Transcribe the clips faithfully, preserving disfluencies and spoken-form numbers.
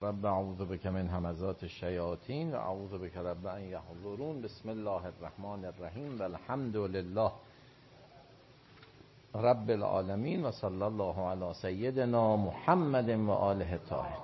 رب اعوذ بک من همزات الشیاطین و اعوذ بک رب ان یحضرون. بسم الله الرحمن الرحیم و الحمد لله رب العالمین و صلی الله علی سیدنا محمد و آله الطاهرین.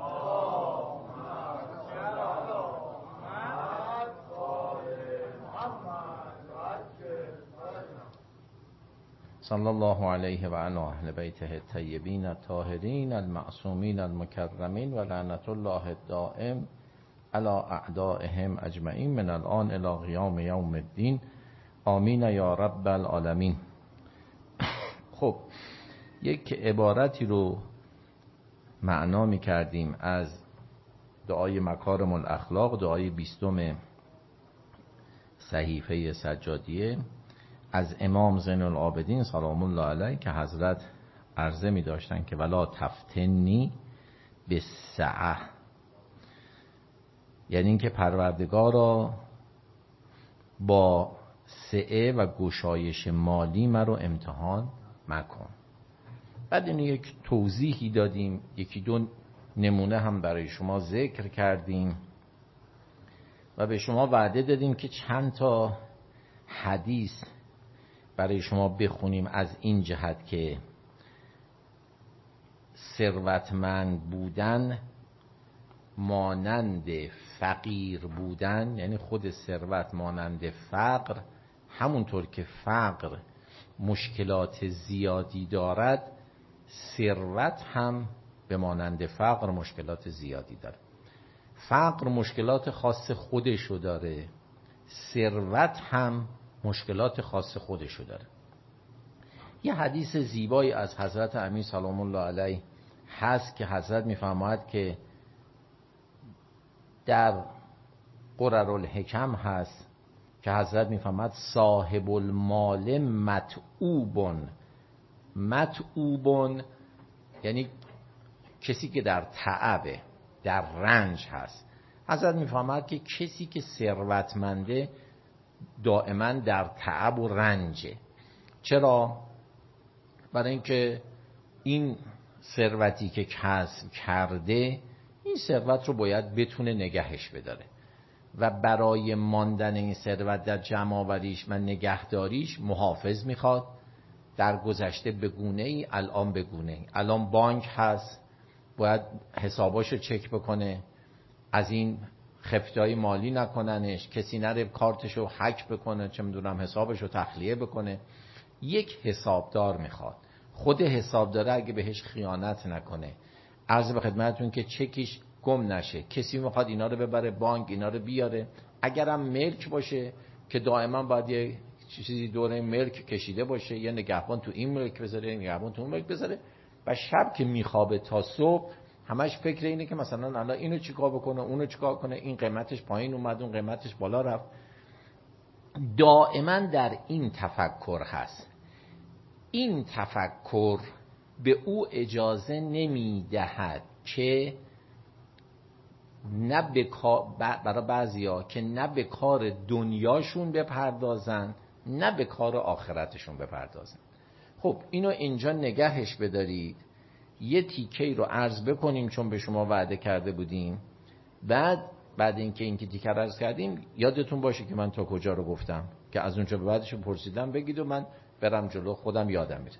صلی الله علیه و علی اهل بیته الطیبین الطاهرین المعصومین المکرمین و لعنت الله الدائم علی اعدائهم اجمعین من الان الی قیام یوم الدین آمین یا رب العالمین. خب یک عبارتی رو معنا می کردیم از دعای مکارم الاخلاق، دعای بیستم صحیفه سجادیه از امام زین العابدین سلام الله علیه که حضرت عرضه می داشتن که ولا تفتنی بالسعه، یعنی اینکه پروردگارا با سعه و گشایش مالی مرا امتحان مکن. بعد اینو یک توضیحی دادیم، یکی دو نمونه هم برای شما ذکر کردیم و به شما وعده دادیم که چند تا حدیث برای شما بخونیم از این جهت که ثروتمند بودن مانند فقیر بودن، یعنی خود ثروت مانند فقر، همونطور که فقر مشکلات زیادی دارد ثروت هم به مانند فقر مشکلات زیادی داره. فقر مشکلات خاص خودشو داره، ثروت هم مشکلات خاص خودشو داره. یه حدیث زیبایی از حضرت امیر سلام الله علیه هست که حضرت میفرماید که در قرر الحکم هست که حضرت میفرماید صاحب المال متعوبون. متعوبون یعنی کسی که در تعبه، در رنج هست. حضرت میفرماید که کسی که ثروتمنده دائما در تعب و رنجه. چرا؟ برای اینکه این ثروتی که کسب کرده این ثروت رو باید بتونه نگهش بداره و برای ماندن این ثروت در جمع آوریش و نگهداریش محافظ میخواد. در گذشته به گونه ای، الان به گونه ای. الان بانک هست، باید حساباشو چک بکنه، از این خفتای مالی نکننش، کسی نره کارتشو هک بکنه، چه میدونم حسابشو تخلیه بکنه. یک حسابدار میخواد. خود حسابدار اگه بهش خیانت نکنه، عرض به خدمتتون که چکیش گم نشه، کسی میخواد اینا رو ببره بانک، اینا رو بیاره، اگرم ملک باشه که دائما باید یه چیزی دوره ملک کشیده باشه، یه نگهبان تو این ملک بذاره، یه نگهبان تو اون ملک بذاره، و شب که میخوابه تا صبح همش فکر اینه که مثلا الان اینو چیکار بکنه، اونو چیکار کنه، این قیمتش پایین اومد، اون قیمتش بالا رفت. دائما در این تفکر هست. این تفکر به او اجازه نمیدهد که نه به کار، برای بعضیا که نه به کار دنیاشون بپردازن نه به کار آخرتشون بپردازن. خب اینو اینجا نگهش بدارید. یه تیکه رو عرض بکنیم چون به شما وعده کرده بودیم. بعد بعد اینکه این تیکه رو عرض کردیم یادتون باشه که من تا کجا رو گفتم، که از اونجا به بعدش پرسیدم بگید و من برم جلو، خودم یادم میره.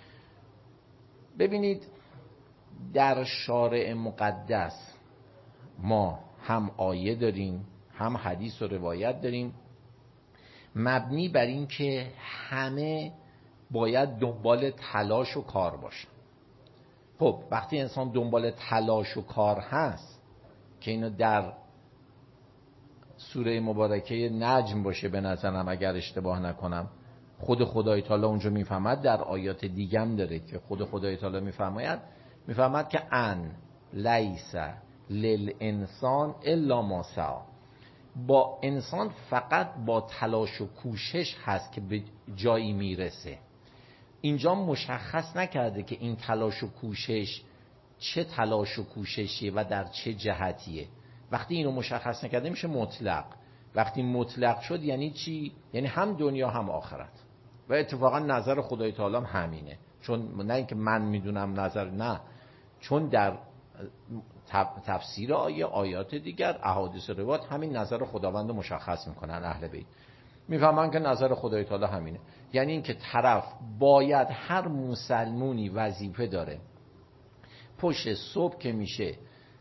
ببینید در شارع مقدس ما هم آیه داریم هم حدیث و روایت داریم مبنی بر این که همه باید دنبال تلاش و کار باشن. خب وقتی انسان دنبال تلاش و کار هست که اینو در سوره مبارکه نجم باشه به نظرم اگر اشتباه نکنم، خود خدای تعالی اونجا میفهمد، در آیات دیگم داره که خود خدای تعالی میفرماید میفهمد که ان لیس للانسان الا ما سعی. با انسان فقط با تلاش و کوشش هست که به جایی میرسه. اینجا مشخص نکرده که این تلاش و کوشش چه تلاش و کوششیه و در چه جهتیه. وقتی اینو مشخص نکرده میشه مطلق. وقتی مطلق شد یعنی چی؟ یعنی هم دنیا هم آخرت. و اتفاقا نظر خدای تعالی همینه. چون نه اینکه من میدونم نظر، نه، چون در تفسیر آیه، آیات دیگر، احادیث روایات همین نظر خداوند مشخص میکنن اهل بیت. میفهمن که نظر خدای تعالی همینه. یعنی اینکه طرف باید، هر مسلمونی وظیفه داره پشت صبح که میشه،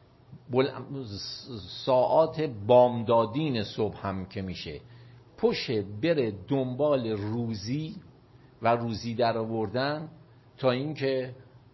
ساعات بامدادین صبح هم که میشه، پشت بره دنبال روزی و روزی در آوردن تا اینکه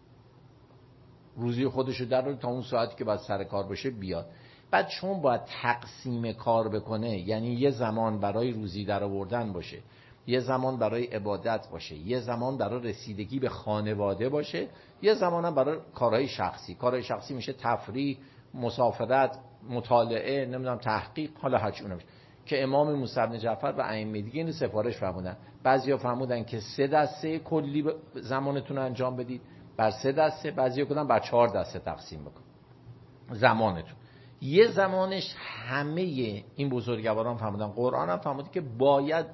روزی خودشو در آورد، تا اون ساعتی که باید سر کار بشه بیاد. بعد چون باید تقسیم کار بکنه، یعنی یه زمان برای روزی در آوردن باشه، یه زمان برای عبادت باشه، یه زمان برای رسیدگی به خانواده باشه، یه زمان هم برای کارهای شخصی. کارهای شخصی میشه تفریح، مسافرت، مطالعه، نمیدونم تحقیق، حالا هرچی اونم میشه. که امام موسی بن جعفر و ائمه دیگه اینو سفارش فرمودن. بعضیا فرمودن که سه دسته کلی زمانتون انجام بدید، بر سه دسته، بعضیا گفتن بر چهار دسته تقسیم بکن زمانتون. یه زمانش همه این بزرگواران فرمودن، قرآن هم فرموده که باید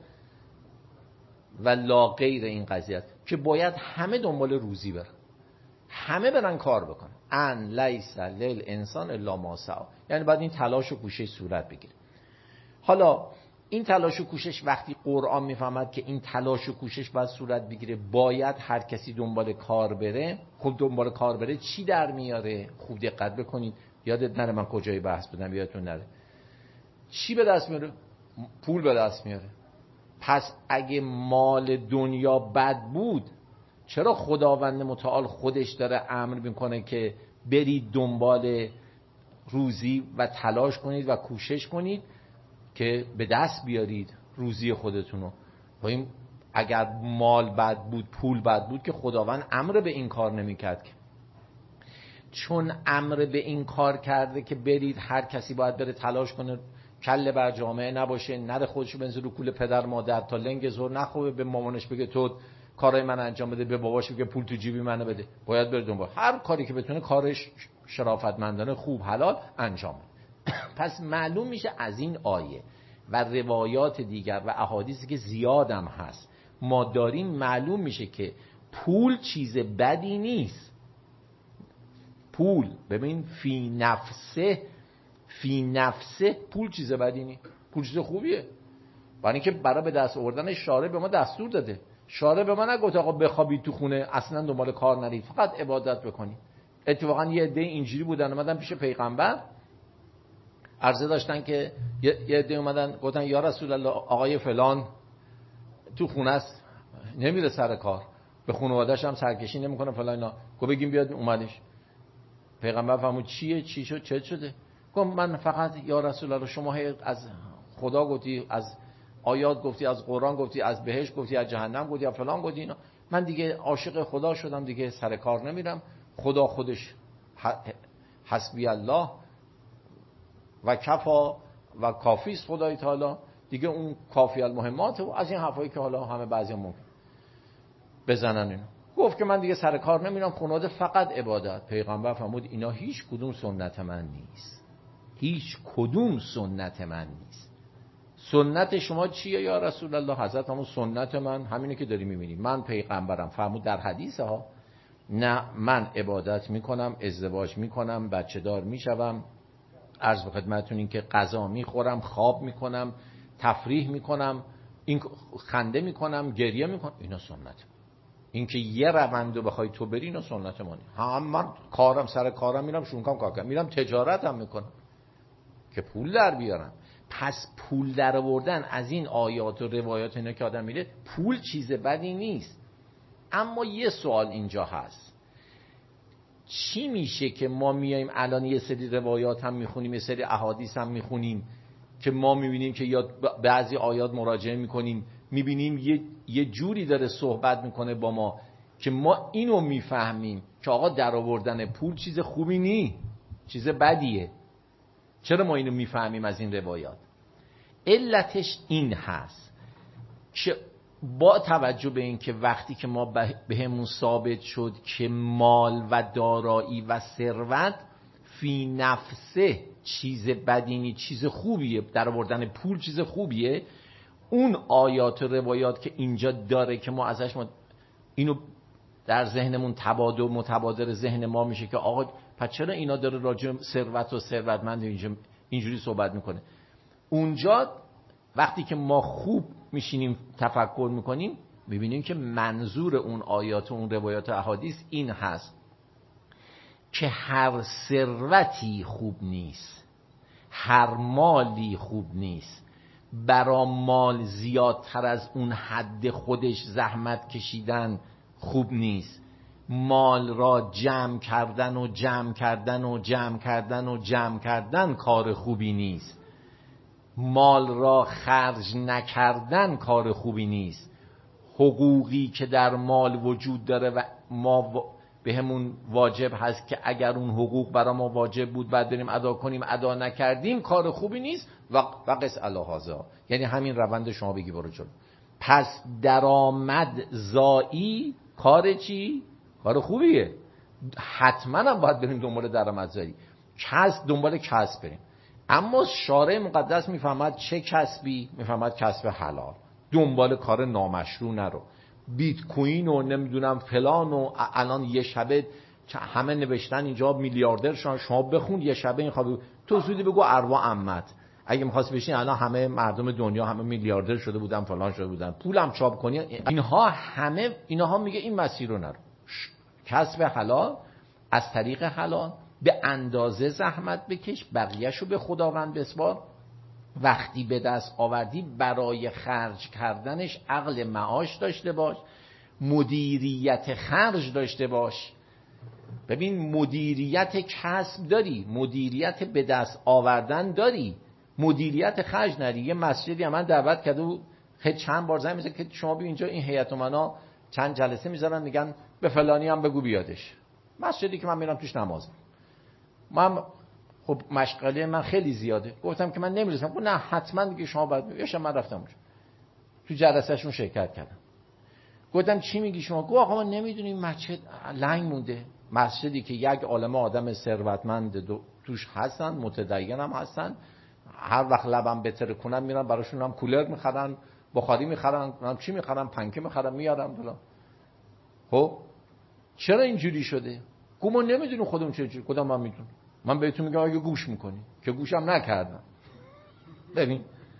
و لا غیر این قضیه است که باید همه دنبال روزی برن، همه برن کار بکنن. ان لیس للانسان الا ما سعی، یعنی باید این تلاش و کوشش صورت بگیره. حالا این تلاش و کوشش وقتی قرآن میفهمد که این تلاش و کوشش باید صورت بگیره، باید هر کسی دنبال کار بره، خب دنبال کار بره چی در میاره؟ خوب دقت بکنید، یادت نره من کجای بحث بودم، یادتون نره. چی به دست میاره؟ پول به دست میاره. پس اگه مال دنیا بد بود، چرا خداوند متعال خودش داره امر میکنه که برید دنبال روزی و تلاش کنید و کوشش کنید که به دست بیارید روزی خودتونو؟ و این اگر مال بد بود، پول بد بود، که خداوند امر به این کار نمیکرد. که چون امر به این کار کرده که برید، هر کسی باید بره تلاش کنه، کله بر جامعه نباشه، نره خودشو بنزه رو کول پدر مادر، تا لنگ زور نخوبه به مامانش بگه تو کارای من انجام بده، به باباش بگه پول تو جیبی منو بده. باید بره دنبال هر کاری که بتونه، کارش شرافتمندانه خوب حلال انجام بده. پس معلوم میشه از این آیه و روایات دیگر و احادیثی که زیادم هست ما داریم، معلوم میشه که پول چیز بدی نیست. پول ببین فی نفسه فی نفسه پول چیز بدی نیست، پول چیز خوبیه. برای اینکه برای به دست آوردن شارع به ما دستور داده. شارع به ما نگفت آقا بخوابید تو خونه، اصلا دنبال کار نرید، فقط عبادت بکنید. اتفاقا یه عده اینجوری بودن، اومدن پیش پیغمبر عرضه داشتن که یه عده اومدن گفتن یا رسول الله، آقای فلان تو خونه است، نمیره سر کار، به خانواده‌اش هم سرکشی نمیکنه فلان اینا. گفت بگیم بیاد، اومدش. پیغمبر فرمود چیه؟ چی شد؟ چه شده؟ گفت من فقط یا رسول الله، شما از خدا گفتی، از آیات گفتی، از قرآن گفتی، از بهشت گفتی، از جهنم گفتی، از فلان گفتی اینا. من دیگه عاشق خدا شدم، دیگه سر کار نمیرم. خدا خودش حسبی الله و کفا و کافی است خدای تعالی دیگه، اون کافی المهمات و از این حرفایی که حالا همه بعضی ممکن بزنن اینو. گفت که من دیگه سر کار نمیرم، خانواده فقط عبادت. پیغمبر فرمود اینا هیچ کدوم سنت من نیست، هیچ کدوم سنت من نیست. سنت شما چیه یا رسول الله؟ حضرت همون سنت من همینه که داری میبینی، من پیغمبرم. فرمود در حدیث ها، نه من عبادت میکنم، ازدواج میکنم، بچه دار میشوم، عرض به خدمتتون این که غذا میخورم، خواب میکنم، تفریح میکنم، این خنده میکنم، گریه میکنم، اینا سنت. این که یه روندو بخوای تو بری، اینا سنت ما نیست. هم من کارم، سر کارم میرم، شونکام کار کنم، میرم تجارت هم میکنم که پول در بیارم. پس پول در آوردن از این آیات و روایات اینا که آدم میره، پول چیز بدی نیست. اما یه سوال اینجا هست، چی میشه که ما میایم الان یه سری روایات هم میخونیم، یه سری احادیث هم میخونیم که ما میبینیم که یا بعضی آیات مراجعه میکنیم، میبینیم یه یه جوری داره صحبت میکنه با ما که ما اینو میفهمیم که آقا در آوردن پول چیز خوبی نی، چیز بدیه. چرا ما اینو میفهمیم از این روایات؟ علتش این هست که با توجه به این که وقتی که ما بهمون ثابت شد که مال و دارایی و ثروت فی نفسه چیز بدینی، چیز خوبیه، در آوردن پول چیز خوبیه، اون آیات و روایات که اینجا داره که ما ازش ما اینو در ذهنمون تبادل متبادر ذهن ما میشه که آقا پس چرا اینا داره راجع ثروت و ثروتمند اینجا اینجوری صحبت میکنه؟ اونجا وقتی که ما خوب میشینیم تفکر میکنیم میبینیم که منظور اون آیات و اون روایات و احادیث این هست که هر ثروتی خوب نیست، هر مالی خوب نیست، برا مال زیادتر از اون حد خودش زحمت کشیدن خوب نیست، مال را جمع کردن و جمع کردن و جمع کردن و جمع کردن کار خوبی نیست، مال را خرج نکردن کار خوبی نیست، حقوقی که در مال وجود داره و ما به همون واجب هست که اگر اون حقوق برای ما واجب بود بعد بریم ادا کنیم ادا نکردیم کار خوبی نیست و و قس الهازا. یعنی همین روند شما بگی برو جلو. پس درآمد زایی کار چی؟ کار خوبیه. حتما هم باید بریم دنبال درآمد زایی، کسب دنبال کسب بریم. اما شارع مقدس میفهمد چه کسبی؟ میفهمد کسب حلال، دنبال کار نامشروع نرو. بیت کوین و نمیدونم فلان و الان یه شبه همه نوشتن اینجا میلیاردر شما شما بخون یه شبه این خوابی تو زودی بگو ارواح عمت. اگه می‌خواست بشین الان همه مردم دنیا همه میلیاردر شده بودن فلان شده بودن پولم چاپ کنی. اینها همه اینها میگه این مسیر رو نرو. کسب حلال از طریق حلال به اندازه زحمت بکش، بقیه‌شو به خداوند بسپار. وقتی به دست آوردی برای خرج کردنش عقل معاش داشته باش، مدیریت خرج داشته باش. ببین مدیریت کسب داری، مدیریت به دست آوردن داری، مدیریت خرج نداری. یه مسجدی من دعوت کرده بود خیلی چند بار زنگ میزنه که شما بیا اینجا این هیئت امنا چند جلسه میذارن میگن به فلانی هم بگو بیادش. مسجدی که من میرم توش نماز من خب مشغله من خیلی زیاده، گفتم که من نمیرسم. گفت نه حتما دیگه شما باید میگه. من رفتم اونجا تو جلسهشون شرکت کردم. گفتم چی میگی شما؟ گفت آقا ما نمیدونیم مسجد لنگ مونده. مسجدی که یک عالمه آدم ثروتمند توش هستن، متدین هم هستن، هر وقت لبم بتره کنن میرن براشون هم کولر میخرن، بخاری میخرن، هم چی میخرن، پنکه میخرن میارن فلان. خب چرا اینجوری شده؟ گفت ما نمیدونیم خودمون چه جوری. گفتم من میدونم. من بهتون میگم اگه گوش میکنی که گوشم نکردم. ببین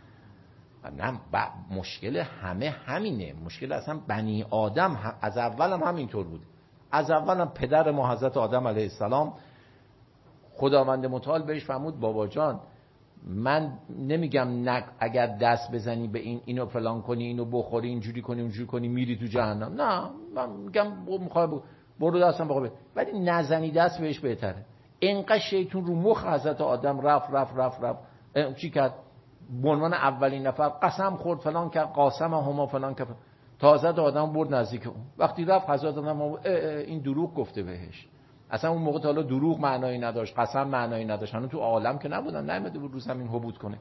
نه مشکل همه همینه. مشکل اصلا بنی آدم از اول هم همینطور بود. از اول هم پدر ما حضرت آدم علیه السلام خداوند متعال بهش فرمود بابا جان من نمیگم نه اگر دست بزنی به این اینو فلان کنی اینو بخوری اینجوری کنی اونجوری کنی میری تو جهنم. نه من میگم میخوای برو دستم بخواه، ولی نزنی دست بهش بهتره. اینقدر شیطون رو مخ حضرت آدم رفت رفت رفت رفت چی کرد؟ به عنوان اولین نفر قسم خورد فلان کرد، قاسم هما فلان کرد تا حضرت آدم برد نزدیک اون. وقتی رفت حضرت آدم این دروغ گفته بهش. اصلا اون موقع تا حالا دروغ معنایی نداشت، قسم معنایی نداشت، هنوز تو عالم که نبودن، نیامده بود رو زمین حبود کنه.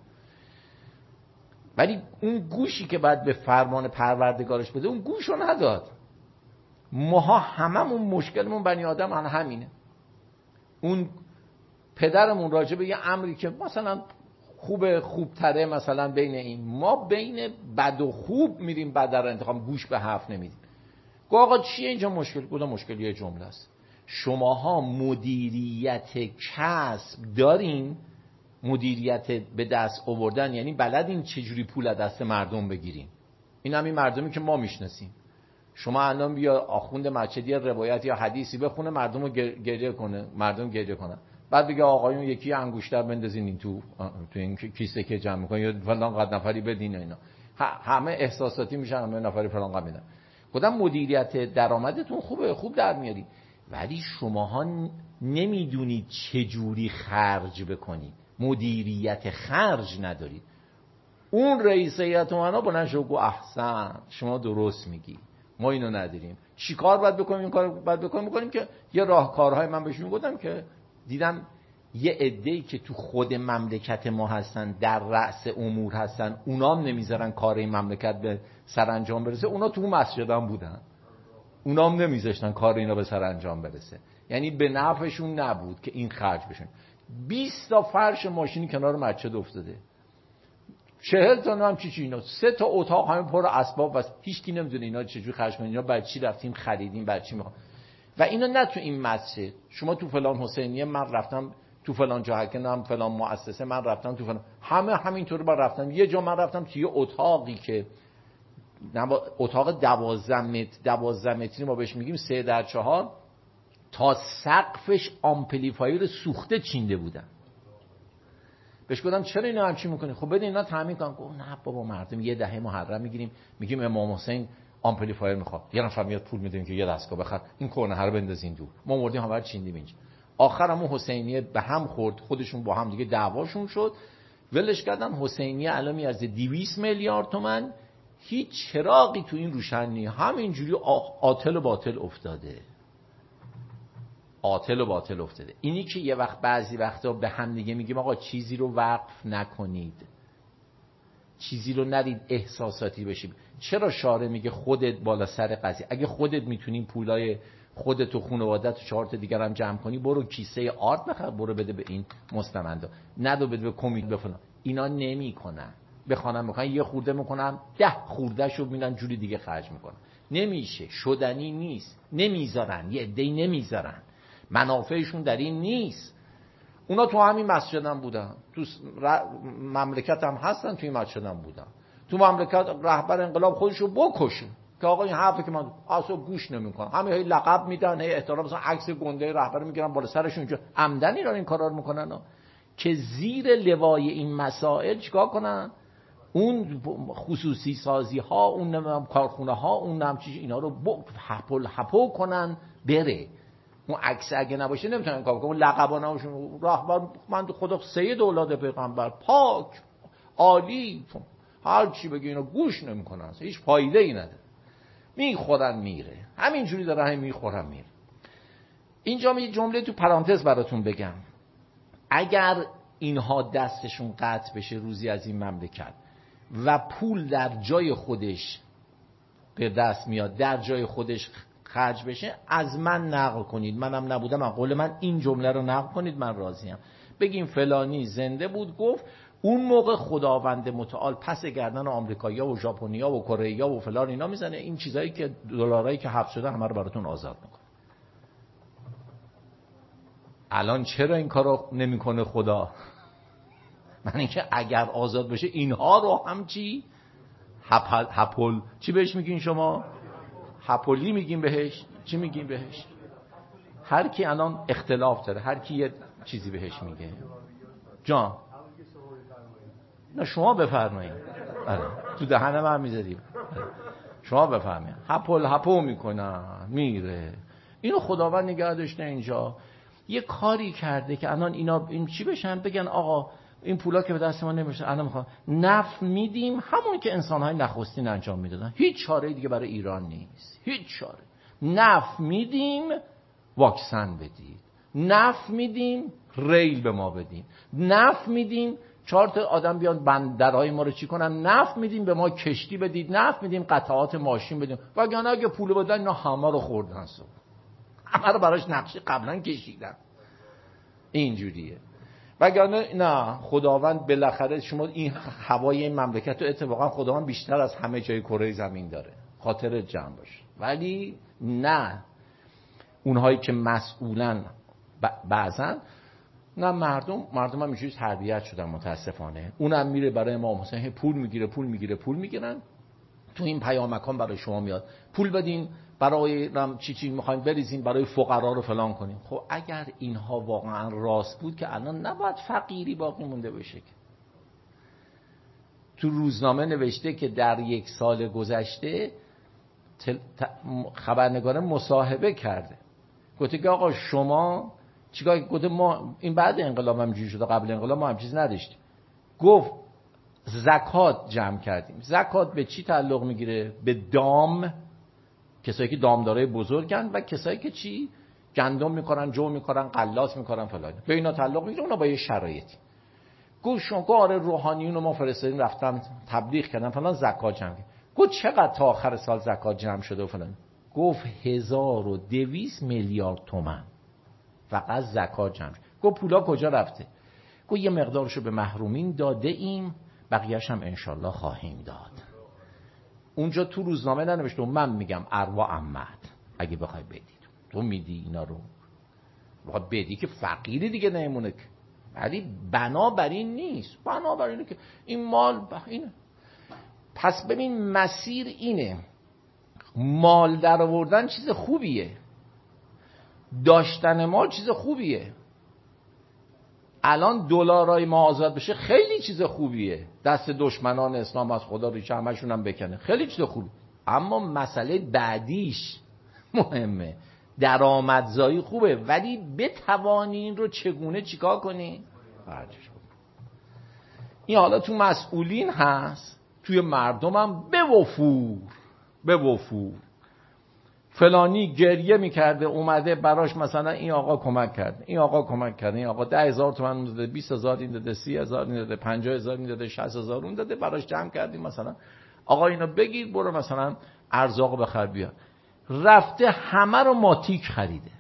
ولی اون گوشی که بعد به فرمان پروردگارش بده اون گوشو نداد. ماها هممون مشکلمون بنی آدم هم همینه. اون پدرمون راجع به یه امری که مثلا خوب خوبتره مثلا بین این ما بین بد و خوب میریم بد رو انتخاب گوش به حرف نمیدیم. گفت آقا چیه اینجا مشکل؟ گفتم مشکل یه جمله است. شماها مدیریت کسب دارین، مدیریت به دست آوردن یعنی بلدین چجوری پول از دست مردم بگیرین. این همین مردمی که ما میشناسیم. شما الان بیا آخوند مسجدی روایت یا حدیثی بخونه مردم رو گریه کنه، مردم گریه کنن، بعد بگه آقایون یکی انگشتر بندازین این تو تو این کیسه که جمع می‌کنن یا فلان قد نفری بدین اینا، همه احساساتی میشن، همه نفری فلان قد میدن. گفتم مدیریت درآمدتون خوبه، خوب در میارید، ولی شماها نمیدونید چه جوری خرج بکنید، مدیریت خرج ندارید. اون رئیس هیئت امنا بلند شد گفت احسن شما درست میگی، ما اینو نداریم، چیکار باید بکنیم؟ این کارو باید بکنیم می‌کنیم که یه راهکارهای من بهشون گفتم که دیدم یه عده‌ای که تو خود مملکت ما هستن در رأس امور هستن، اونام نمیذارن کار این مملکت به سرانجام برسه. اونا تو مسجدام بودن، اونام نمیذاشتن کار اینا به سرانجام برسه. یعنی به نفعشون نبود که این خرج بشن. بیست تا فرش ماشینی کنار مسجد افتاده، چهل تا هم چی چی اینا، سه تا اتاق همین پر اسباب و هیچ کی نمیدونه اینا چجوری خرج کنن، اینا برای چی رفتیم خریدیم، برای چی میخوام. و اینو نه تو این مسجد، شما تو فلان حسینیه من رفتم، تو فلان جاهکنم، فلان مؤسسه من رفتم، تو فلان، همه همینطوری با رفتم. یه جا من رفتم توی اتاقی که اتاق دوازده متر دوازده متری ما بهش میگیم سه در چهار، تا سقفش آمپلیفایر سوخته چینده بودن. بهش گفتم چرا اینا همچین میکنی؟ خب بده اینا تامین کن. گفت نه بابا مردم یه دهه محرم میگیریم، میگیم امام حسین آمپلیفایر میخواد، یه نفر میاد پول میدیم که یه دستگاه بخر، این کورنه رو بندازین دور. ما مردیم همه رو چیندیم اینجا. آخرمون حسینیه به هم خورد، خودشون با هم دیگه دعواشون شد، ولش کردن. حسینیه الان میارزه دویست میلیارد تومان، هیچ چراغی تو این روشن نیست، همینجوری عاطل و باطل افتاده. عاطل و باطل افتاده. اینی که یه وقت بعضی وقتا به هم دیگه میگیم آقا چیزی رو وقف نکنید، چیزی رو ندید احساساتی بشیم. چرا شارع میگه خودت بالا سر قضیه؟ اگه خودت میتونی پولای خودت و خانواده‌ت و چهار تا دیگر هم جمع کنی، برو کیسه آرد بخر، برو بده به این مستمندا، ندو بده به کمیته بفلان. اینا نمیکنن. بخوانم میکنن یه خورده میکنن، ده خوردهشو میدن جوری دیگه خرج میکنن. نمیشه، شدنی نیست. نمیذارن، یه عده‌ای نمیذارن، منافعشون در این نیست. اونا تو همین مسجد هم بودن، تو مملکت هم هستن، توی مسجد هم بودن. تو مملکت رهبر انقلاب خودشو بکشه که آقا این حرفی که من اصلا گوش نمیکنم، همه هی لقب میدن، هی احترام، مثلا عکس گنده رهبر میگیرن بالا سرشون، اینجا عمدن اینا این کارا رو میکنن که زیر لوای این مسائل چیکار کنن؟ اون خصوصی سازی ها، اون نمیدونم کارخونه ها، اون نم چیز، اینا رو هپل هپو کنن بره. اون عکس اگه نباشه نمیتونن کار کنن. اون لقبا نباشه، رهبر من خدا سید اولاد پیغمبر، پاک، عالی، هر چی بگی اینا گوش نمیکنن، هیچ فایده ای نداره، میخورن میره، همینجوری داره همین میخورن میره. اینجا یه جمله تو پرانتز براتون بگم، اگر اینها دستشون قطع بشه روزی از این مملکت و پول در جای خودش به دست میاد، در جای خودش خرج بشه، از من نقل کنید، منم نبودم، من قول من این جمله رو نقل کنید، من راضیم. بگیم فلانی زنده بود گفت اون موقع خداوند متعال پس گردن آمریکایی‌ها و ژاپنی‌ها و کره‌ای‌ها و فلان اینا میزنه، این چیزایی که دلارایی که حبس شده همه رو براتون آزاد میکنه. الان چرا این کارو نمیکنه خدا؟ من اینکه اگر آزاد بشه اینها رو هم چی؟ هپل هپل چی بهش میگین شما؟ هپولی میگیم بهش؟ چی میگیم بهش؟ هر کی الان اختلاف داره، هر کی یه چیزی بهش میگه. جان نه شما بفرمایید. آره تو دهن من میذاریم. شما بفرمایید. هپل هپو میکنن میره. اینو خداوند نگه داشته اینجا. یه کاری کرده که الان اینا این چی بشن، بگن آقا این پولا که به دست ما نمیشه، الان میخوام نفت میدیم، همون که انسان‌های نخستین انجام میدادن. هیچ چاره دیگه برای ایران نیست، هیچ چاره. نفت میدیم واکسن بدید، نفت میدیم ریل به ما بدین، نفت میدیم چهار تا آدم بیان بندرهای ما رو چی کنن، نفت میدیم به ما کشتی بدید، نفت میدیم قطعات ماشین بدیم. وگرنه اگه پول بدن اینا همه رو خوردن، صبح همه رو براش نقشه قبلا کشیدن. اینجوریه. وگرنه نه، خداوند بالاخره شما این هوای این مملکت رو اتفاقا خداوند بیشتر از همه جای کره زمین داره، خاطر جمع باشه. ولی نه، اونهایی که مسئولن بعضن نه، مردم مردم هم اینجوری تربیت شدن متاسفانه. اونم میره برای امام حسین پول میگیره پول میگیره پول میگیرن. تو این پیامکان برای شما میاد پول بدین برای چی چی میخواین بریزین برای فقرا رو فلان کنین. خب اگر اینها واقعا راست بود که الان نباید فقیری باقی مونده بشه. که تو روزنامه نوشته که در یک سال گذشته خبرنگار مصاحبه کرده، گفته که آقا شما چیکار؟ گفته ما این بعد انقلاب هم جوری شده، قبل انقلاب ما هم چیز نداشتیم. گفت زکات جمع کردیم. زکات به چی تعلق میگیره؟ به دام، کسایی که دامدارای بزرگن و کسایی که چی گندم میکنن، جو میکنن، غلات میکنن فلان، به اینا تعلق میگیره. اونا با یه شرایطی. گفت شما آره روحانیون رو ما فرستادیم رفتن تبلیغ کردن فلان، زکات جمع کردن. گفت چقدر تا آخر سال زکات جمع شده و فلان؟ گفت هزار و دویست میلیارد تومان فقط زکات جمع شد. گفت پولا کجا رفته؟ گفت یه مقدارشو به محرومین داده ایم، بقیه‌اش هم انشالله خواهیم داد. اونجا تو روزنامه ننوشته، من میگم اروا عمد اگه بخوای بدید. تو میدی اینا رو، بخواد بدی که فقیری دیگه نمونه. ولی بنابراین نیست، بنابراین که این مال اینه. پس ببین مسیر اینه، مال در آوردن چیز خوبیه، داشتن مال چیز خوبیه. الان دلارای ما آزاد بشه خیلی چیز خوبیه، دست دشمنان اسلام از خدا ریشه همشون هم بکنه، خیلی چیز خوبی. اما مسئله بعدیش مهمه، درآمدزایی خوبه، ولی بتوانی این رو چگونه چیکار کنی؟ برجش کنی. این حالا تو مسئولین هست، توی مردم هم به وفور به وفور. فلانی گریه میکرده اومده براش مثلا این آقا کمک کرد، این آقا کمک کرد، این آقا ده هزار تومن داده، بیست هزار این داده، سی هزار این داده، پنجاه هزار این داده، شصت هزار اون داده، براش جمع کردیم مثلا آقا اینو بگیر برو مثلا ارزاق بخر بیا. رفته همه رو ماتیک خریده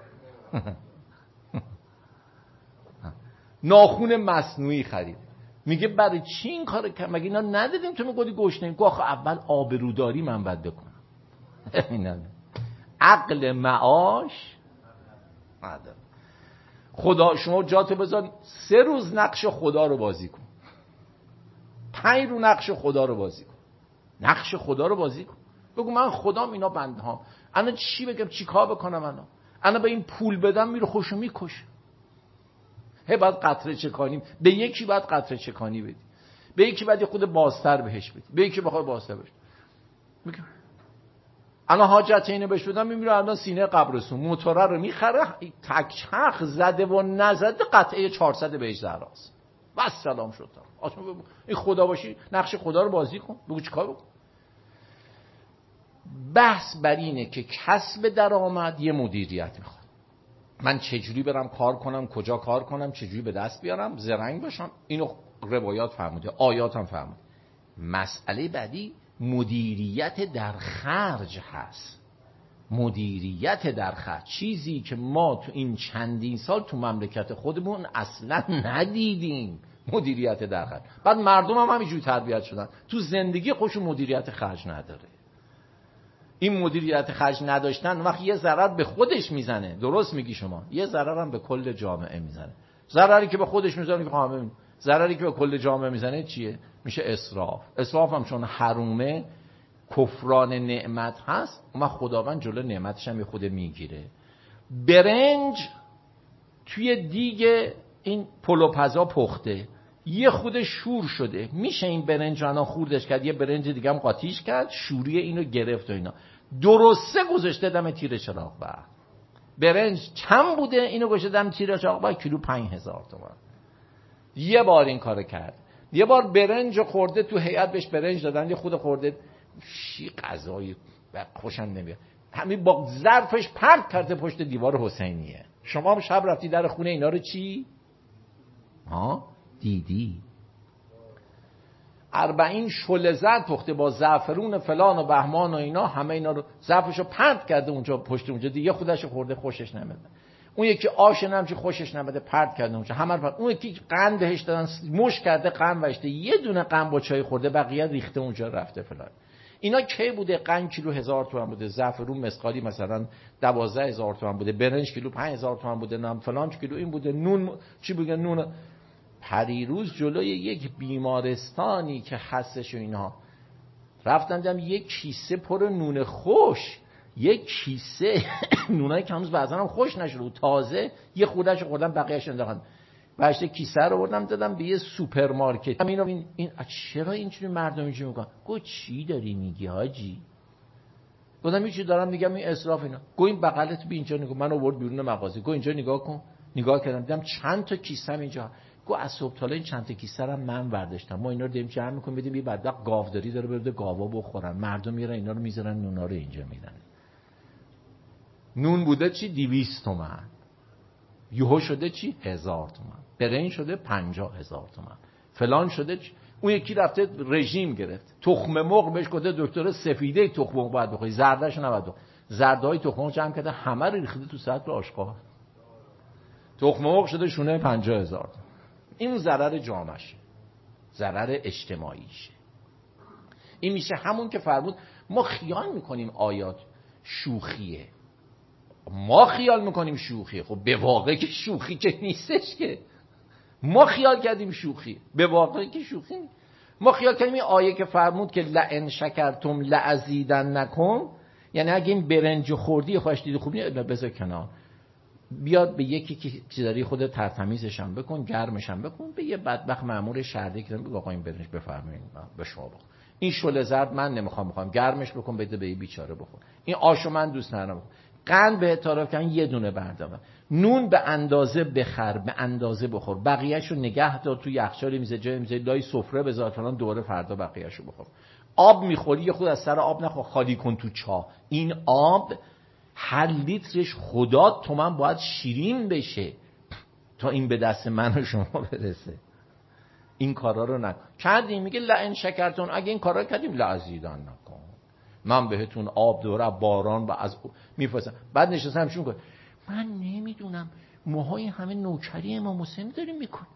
ناخون مصنوعی خریده. میگه برای چی این کارو کردی؟ مگه اینا ندیدیم تو میگودی گوش نمی؟ آخه اول آبروداری من باید بکنم. عقل معاش نداره. خدا شما جاتو بذار سه روز نقش خدا رو بازی کن، پنج رو نقش خدا رو بازی کن، نقش خدا رو بازی کن. بگو من خدام اینا بنده ها، انا چی بگم چی کار بکنم، انا انا به این پول بدم میره خوشو میکشه. هی باید قطره چکانی به یکی، باید قطره چکانی بدی به یکی، باید خود بازتر بهش بدی به یکی، بخوای بازتر بهش میگم. الان حاجت اینو بهش بدم میمیره الان سینه قبرستون، موتوره رو میخره تک چرخ زده و نزده قطعه چهارصد بهش زهراست بس سلام شد. این خدا باشی نقش خدا رو بازی کن. بگو چیکار بکن. بحث بر اینه که کسب درآمد یه مدیریت میخواد. من چجوری برم کار کنم، کجا کار کنم، چجوری به دست بیارم، زرنگ باشم. اینو روایات فرموده، آیات هم فرموده. مسئله بعدی مدیریت در خرج هست. مدیریت در خرج، چیزی که ما تو این چندین سال تو مملکت خودمون اصلا ندیدیم. مدیریت در خرج. بعد مردم هم همینجوری تربیت شدن، تو زندگی خودشون مدیریت خرج نداره. این مدیریت خرج نداشتن وقت یه ضرر به خودش میزنه. درست میگی شما، یه ضرر هم به کل جامعه میزنه. ضرری که به خودش میزنه که خواهم، ضرری که به کل جامعه میزنه چیه؟ میشه اسراف. اسراف هم چون حرومه، کفران نعمت هست، اما خداوند جلو نعمتش هم یه خود میگیره. برنج توی دیگ این پلوپزا پخته، یه خود شور شده، میشه این برنج رو الان خوردش کرد، یه برنج دیگه هم قاطیش کرد، شوری اینو گرفت و اینا درسته گذاشته دم تیر چراغ برق. برنج چند بوده؟ اینو گذاشته دم تیر چراغ برق، کیلو پنج هزار تومان. یه بار این کارو کرد. یه بار برنج خورده، تو هیئت بهش برنج دادن، یه خود خورده، شی غذای خوشم نمیاد، همین با ظرفش پرت کرده پشت دیوار حسینیه. شما هم شب رفتی در خونه اینا رو چی؟ ها؟ دیدی؟ اربعین شله زد پخته با زعفرون فلان و بهمان و اینا، همه اینا رو ظرفشو پرت کرده اونجا پشت اونجا، دیگه خودش خورده خوشش نمیاد. اون یکی آش نمچه خوشش نمیاد پرت کرده اونجا، همه رو. اون یکی قند بهش دادن مش کرده قند وشته، یه دونه قند با چای خورده، بقیه ریخته اونجا رفته فلان. اینا کی بوده؟ قند کیلو هزار تومان بوده، زعفرون مسقالی مثلا دوازده هزار تومان بوده، برنج کیلو پنج هزار تومان بوده، نام فلان کیلو این بوده، نون چی بگن نون. پریروز جلوی یک بیمارستانی که هستش و اینها رفتم دیدم یک کیسه پر نون خوش، یک کیسه نونایی که هنوز بعضا هم خوش نشده تازه، یه خودش خوردم بقیه‌اش انداختم. بعد کیسه رو بردم دادم به یه سوپرمارکت. اینو این, این چرا اینجوری مردم اینجوری میگن؟ گو چی داری میگی حاجی؟ گفتم چی دارم میگم این اسراف اینا. گو این بغلت بی اینجا نگاه، من آورد بیرون مغازه، گو اینجا نگاه کن. نگاه کردم دیدم چند تا کیسه اینجا. گو از صبح تا این چند تا کیسه رو من برداشتم، ما اینا رو داریم جمع می‌کنیم بدیم یه بدبخت گاوداری داره بده گاوا بخورن، مردم میرن اینا رو میذارن نونا رو اینجا میدن. نون بوده چی دویست تومن، یوهو شده چی هزار تومن، برنج شده پنجاه هزار تومن، فلان شده چی. اون یکی رفته رژیم گرفت، تخم مرغ بهش گفته دکتر سفیده تخم مرغ باید بخوری، زردش نباید بخوری. زردهای تخم مرغ جمع کرده همه رو ریخته تو سطل آشغال، تخم مرغ شده شونه پنجاه هزار. این ضرر جامعشه، ضرر اجتماعیشه. این میشه همون که فرمود ما خیال میکنیم آیات شوخیه. ما خیال میکنیم شوخی، خب به واقع که شوخی که نیستش که. ما خیال کردیم شوخی، به واقع که شوخی نیست. ما خیال کردیم این آیه که فرمود که لئن شکرتم لازیدنکم، یعنی اگه این برنج خوردی خوش دیدی خوب نیست بذار کنار، بیاد به یکی که چیزاری خودت ترتمیزش هم بکن، گرمش هم بکن، به یه بدبخت مأمور شهرداری که بگو آقا این برنج بفرمایید به شما بخور، این شله زرد من نمیخوام، میخوام گرمش بکن بده به این بیچاره بخور، این آشو من دوست ندارم، قند به تعارف کردن یه دونه بردار، نون به اندازه بخر، به اندازه بخور، بقیه‌شو نگه دار تو یخچال میز جای میز لای سفره بذار فلان، دوره فردا بقیه‌شو بخور. آب میخوری یه خود از سر آب نخور، خالی کن تو چاه. این آب هر لیترش خدا تومن باید شیرین بشه تا این به دست من و شما برسه. این کارا رو نکن. کردیم میگه لئن شکرتون، اگه این کارا کردیم لازیدن نکن، من بهتون آب دوره باران و از میفرستم. بعد نشستم همشون کنم من نمیدونم ماهای همه نوکری امام حسین داریم میکن،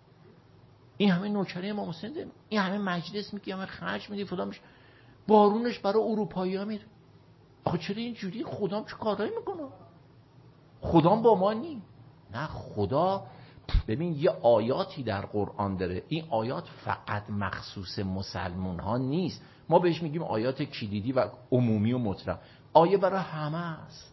این همه نوکری امام حسین داریم، این همه مجلس میگی، همه خرج میدی فلان میشه، بارونش برای اروپایی ها میره. آخه چرا اینجوری؟ خدام چه کارایی میکنه؟ خدام با ما نی؟ نه خدا. ببین یه آیاتی در قرآن داره، این آیات فقط مخصوص مسلمون ها نیست، ما بهش میگیم آیات کلیدی و عمومی و مطلق. آیه برای همه است.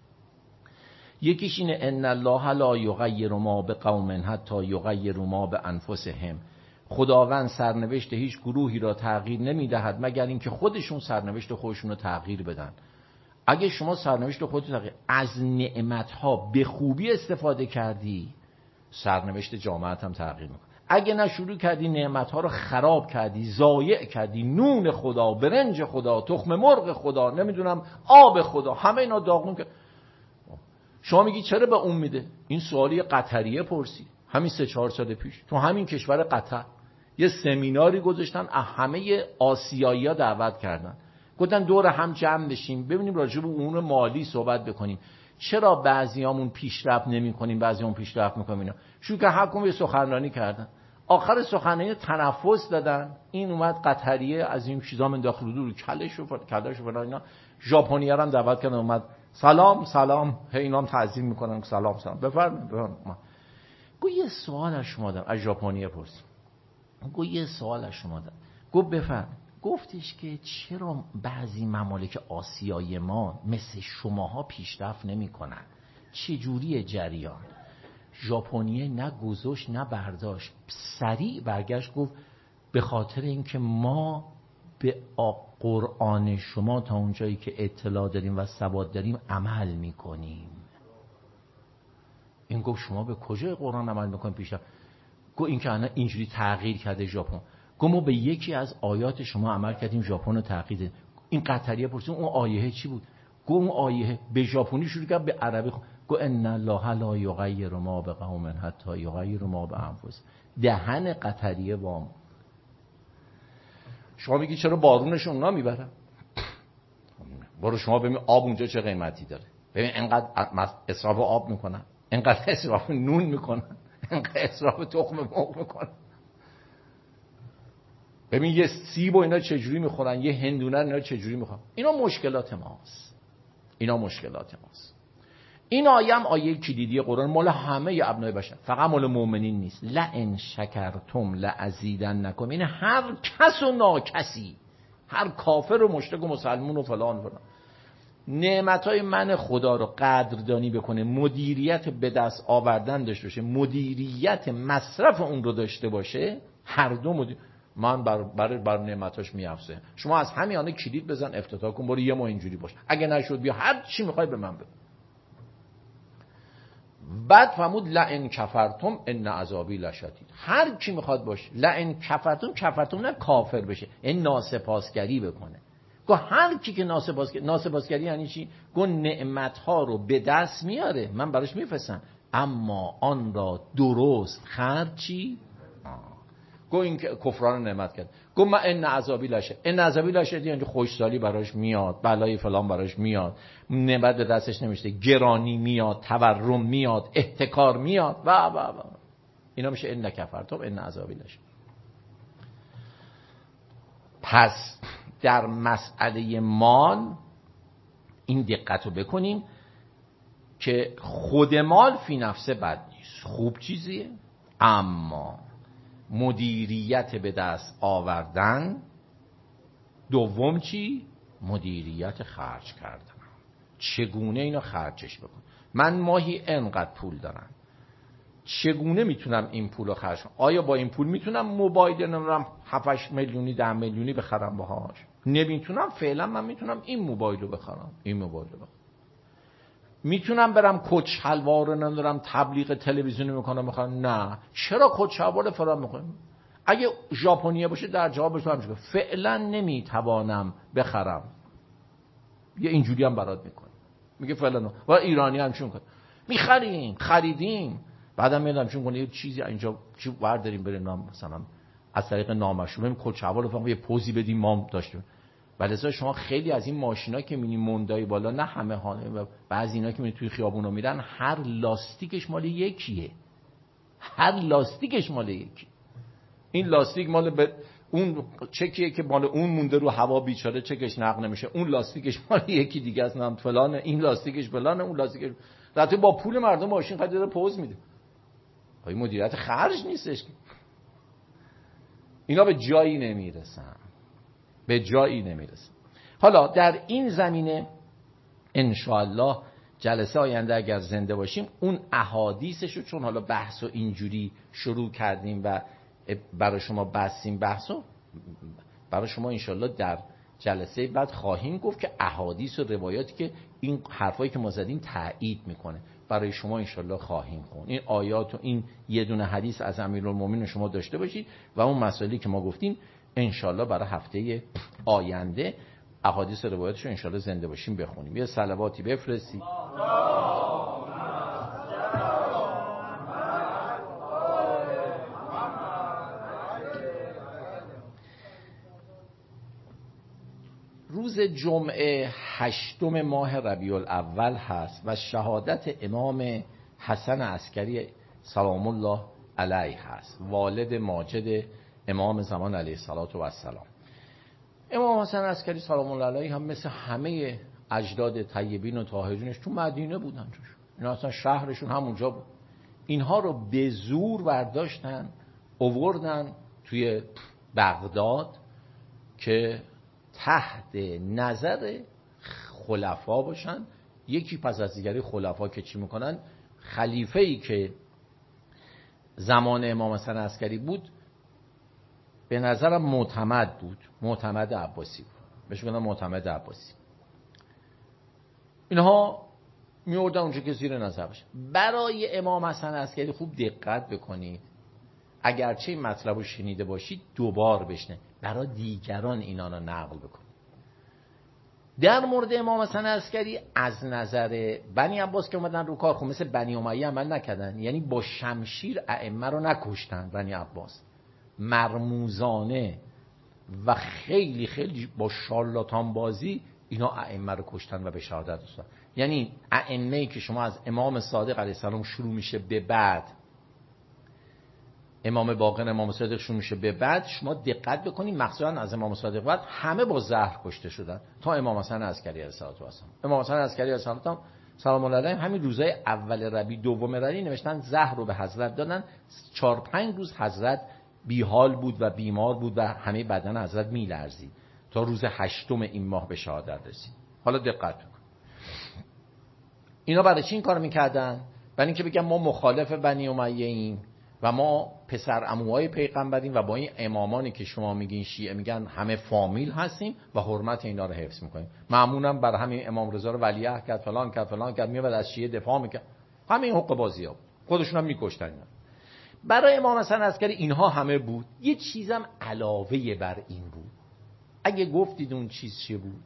یکیش اینه ان الله لا یغیر ما بقوم حتی یغیروا ما بانفسهم، خداوند سرنوشت هیچ گروهی را تغییر نمیدهد مگر اینکه خودشون سرنوشت خودشون رو تغییر بدن. اگه شما سرنوشت خودت تغییر، از نعمت‌ها به خوبی استفاده کردی، سرنوشت جامعت هم تغییر میکنه. اگه نه شروع کردی نعمت‌ها رو خراب کردی، ضایع کردی، نون خدا، برنج خدا، تخم مرغ خدا، نمیدونم آب خدا، همه اینا داغون که شما میگی چرا به اون میده؟ این سوالی قطریه پرسید همین سه چهار سال پیش تو همین کشور قطر یه سمیناری گذاشتن، همه آسیایی‌ها دعوت کردن، گفتن دور هم جمع بشیم ببینیم راجع به امور مالی صحبت بکنیم، چرا بعضیامون پیشرفت نمی‌کنیم بعضیامون پیشرفت می‌کنیم. اینا شو که حکم به سخنرانی کردن، آخر سخنرانی تنفس دادن، این اومد قطریه از این چیزا من داخل رو کلش و کلش و فلان اینا، ژاپنی‌ها هم دعوت کردن اومد سلام سلام، هی اینا هم تعظیم می‌کنن سلام سلام بفرمایید بفرمایید. گو یه سوال از شما دارم، از ژاپنی‌ها پرسید، گو یه سوال از شما دارم، گو بفرمایید. گفتش که چرا بعضی ممالک آسیای ما مثل شماها پیشرفت نمی‌کنن؟ چه جوری جریان؟ ژاپنیه نه گذاشت نه برداشت، سریع برگشت گفت به خاطر اینکه ما به قرآن شما تا اونجایی که اطلاع داریم و سواد داریم عمل میکنیم. این گفت شما به کجای قرآن عمل میکنیم پیشرفت؟ گفت این که الان اینجوری تغییر کرده ژاپن. گفت ما به یکی از آیات شما عمل کردیم ژاپن رو تغییر دادیم. این قطریه پرسید اون آیه چی بود؟ گفت اون آیه به ژاپنی شروع کرد به عربی خون. گفت ان الله لا یغیر ما بقوم حتی یغیروا ما بانفسهم. دهن قطریه وام. شما میگی چرا بارونش اونا میبرن؟ برو شما ببین آب اونجا چه قیمتی داره، ببین انقدر اسراف آب میکنن، انقدر اسراف نون میکنن، انقدر اسراف تخم مرغ میکنن. ببین یه سیب و اینا چجوری میخورن، یه هندونه اینا چجوری میخورن. اینا مشکلات ماست، اینا مشکلات ماست. این آیه هم آیه کلیدی قرآن، مال همه ابنای بشر، فقط مال مؤمنین نیست. لئن شکرتم لازیدنکم، این هر کس و ناکسی، هر کافر و مشرک و مسلمون و فلان فلان، نعمتای من خدا رو قدردانی بکنه، مدیریت به دست آوردن داشته باشه، مدیریت مصرف اون رو داشته باشه، هر دو مدیر... من بر بر, بر نعمتاش میافزه. شما از همین کلید بزن افتتاح کن، برو یه ماه اینجوری باش، اگه نشد بیا هر چی میخوای به من بده. بعد فرمود لئن کفرتم ان عذابی لشدید. هر کی میخواد باشه لئن کفرتم، کفرتم نه کافر بشه، این ناسپاسگری بکنه. گو هر کی که ناسپاسگری، ناسپاسگری یعنی چی؟ گو نعمت ها رو به دست میاره، من براش میفرستم، اما آن را درست خرچی. گو این کفران نعمت کرد. گو ما ان عذابی لشدید، ان عذابی لشدید یعنی خوشحالی براش میاد، بلای فلان براش میاد، نعمت به دستش نمیشه، گرانی میاد، تورم میاد، احتکار میاد و و و اینا میشه ان کفرتم ان عذابی لشدید. پس در مسئله مال این دقت رو بکنیم. که خود مال فی نفسه بد نیست، خوب چیزیه، اما مدیریت به دست آوردن، دوم چی؟ مدیریت خرج کردن. چگونه اینو خرجش بکن؟ من ماهی انقدر پول دارم، چگونه میتونم این پول رو خرج کنم؟ آیا با این پول میتونم موبایل نمیدونم هفت میلیونی ده میلیونی بخرم باهاش؟ نمیتونم. فعلا من میتونم این موبایل رو بخرم، این موبایل رو بخرم. میتونم برم کچ حلوا رو نمیدونم تبلیغ تلویزیونی میکنم بخرم؟ نه. چرا کچ حلوا رو فرام میکنم؟ اگه ژاپنیه باشه در جوابش میگم فعلا نمیتوانم بخرم. یه اینجوری هم برات میکنه، میگه فعلا. و ایرانی هم چون کنه میخریم، خریدیم، بعدم میادم چون کنه یه چیزی اینجا چی برداریم بریم نام مثلا از طریق نامشروع بریم کچ حلوا رو فقط یه پوزی بدیم ما داشتیم. ولی شما خیلی از این ماشینا که می‌بینی موندای بالا، نه همه ها، بعضی اینا که می‌بینی توی خیابونا میرن، هر لاستیکش مال یکیه. هر لاستیکش مال یکی. این لاستیک مال به اون چکیه که مال اون مونده رو هوا، بیچاره چکش نقل نمیشه. اون لاستیکش مال یکی دیگه است، نام فلانه، این لاستیکش فلانه، اون لاستیکش البته با پول مردم ماشین خرید پوز میده. این مدیریت خرج نیستش. اینا به جایی نمیرسن. به جایی نمیرسن. حالا در این زمینه انشاءالله جلسه آینده اگر زنده باشیم اون احادیثشو، چون حالا بحثو اینجوری شروع کردیم و برای شما بستیم بحثو، برای شما انشاءالله در جلسه بعد خواهیم گفت که احادیث و روایاتی که این حرفایی که ما زدیم تایید میکنه برای شما انشاءالله خواهیم خوند. این آیات و این یه دونه حدیث از امیرالمومنین شما داشته باشید و اون مسائلی که ما گفتیم انشاءالله برای هفته آینده احادیث و روایاتشو انشاءالله زنده باشیم بخونیم. یه صلواتی بفرستید. روز جمعه هشتم ماه ربیع الاول هست و شهادت امام حسن عسکری سلام الله علیه هست، والد ماجد امام زمان علیه السلام. امام حسن عسکری سلام الله علیه هم مثل همه اجداد طیبین و طاهرینش تو مدینه بودن. اینا اصلا شهرشون همونجا بود. اینها رو به زور برداشتن آوردن توی بغداد که تحت نظر خلفا باشن. یکی پس از دیگری خلفا که چی میکنن، خلیفه‌ای که زمان امام حسن عسکری بود به نظرم معتمد بود، معتمد عباسی بود، بهش میگن معتمد عباسی. اینها میوردن اونجا که زیر نظر باشه. برای امام حسن عسکری خوب دقت بکنید، اگرچه این مطلب رو شنیده باشید دوبار بشنه، برای دیگران اینا رو نقل بکنید. در مورد امام حسن عسکری از نظر بنی عباس که اومدن رو کار، خب مثل بنی امیه عمل نکردن، یعنی با شمشیر ائمه رو نکشتن. بنی عباس مرموزانه و خیلی خیلی با شارلاتان بازی اینا ائمه رو کشتن و به شهادت رسوندن. یعنی ائمه‌ای که شما از امام صادق علیه السلام شروع میشه به بعد، امام باقر، امام صادق شروع میشه به بعد، شما دقت بکنید مخصوصا از امام صادق بعد همه با زهر کشته شدن تا امام حسن عسکری علیه السلام. امام حسن عسکری علیه السلام سلام الله علیه همین روزای اول ربیع دوم ربیع نوشتن زهر رو به حضرت دادن. چهار پنج روز حضرت بیحال بود و بیمار بود و همه بدن حضرت میلرزید تا روز هشتم این ماه به شهادت رسید. حالا دقت کن، اینا برای چی این کارو میکردن؟ برای اینکه بگن ما مخالف بنی امیه ایم و ما پسر عموهای پیغمبریم و با این امامانی که شما میگین شیعه میگن همه فامیل هستیم و حرمت اینا رو حفظ میکنیم. معمولا برای همین امام رضا رو ولیعهد کرد، فلان کرد فلان کرد، میاد از شیعه دفاع میکرد. همین حق بازی‌ها بود، خودشون هم میکشتن. برای امام حسن عسکری اینها همه بود. یه چیزم علاوه بر این بود. اگه گفتید اون چیز چه بود؟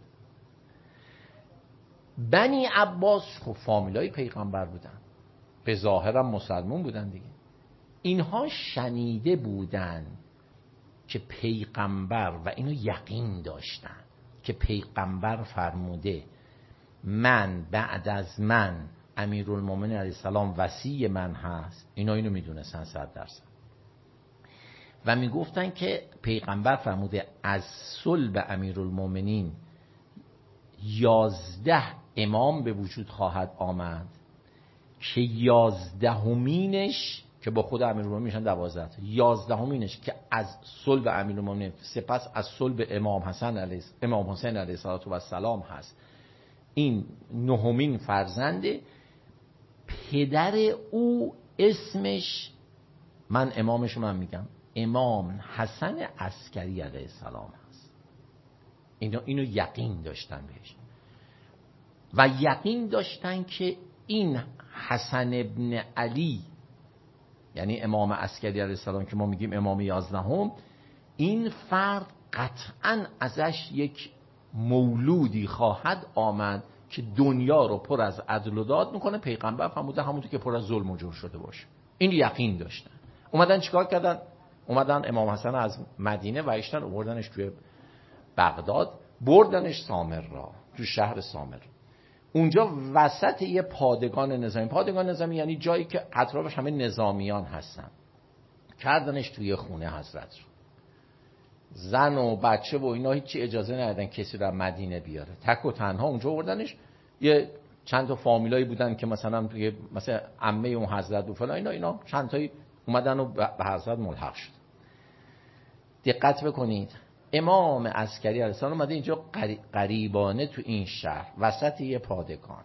بنی عباس خب فامیلای پیغمبر بودن، به ظاهرم مسلمون بودن دیگه. اینها شنیده بودن که پیغمبر، و اینو یقین داشتن که پیغمبر فرموده من بعد از من امیرالمومنین علیه السلام وصی من هست. اینا اینو میدونستن صد درصد و میگفتن که پیغمبر فرموده از صلب امیرالمومنین یازده امام به وجود خواهد آمد که یازدهمینش که با خود امیرالمومنین میشن دوازده تا، یازدهمینش که از صلب امیرالمومنین سپس از صلب امام حسن علیه امام حسین علیه السلام هست، این نهمین فرزنده. پدر او اسمش، من امامش من میگم، امام حسن عسکری علیه السلام هست. اینو اینو یقین داشتن بهش و یقین داشتن که این حسن ابن علی، یعنی امام عسکری علیه السلام که ما میگیم امام یازدهم، این فرد قطعاً ازش یک مولودی خواهد آمد که دنیا رو پر از عدل و داد میکنه. پیغمبر فرموده همونطور که پر از ظلم و جور شده باشه. این یقین داشتن. اومدن چیکار کردن؟ اومدن امام حسن از مدینه و ایشتن آوردنش توی بغداد، بردنش سامرا، تو شهر سامر. اونجا وسط یه پادگان نظامی، پادگان نظامی یعنی جایی که اطرافش همه نظامیان هستن، کردنش توی خونه حضرت رو. زن و بچه و اینا هیچی اجازه ندادن کسی رو مدینه بیاره، تک و تنها اونجا آوردنش. یه چند تا فامیلایی بودن که مثلا مثلا عمه اون حضرت و فلان اینا اینا چند تایی اومدن و به حضرت ملحق شد. دقت بکنید، امام عسکری علیه السلام اومده اینجا غریبانه تو این شهر وسط یه پادگان،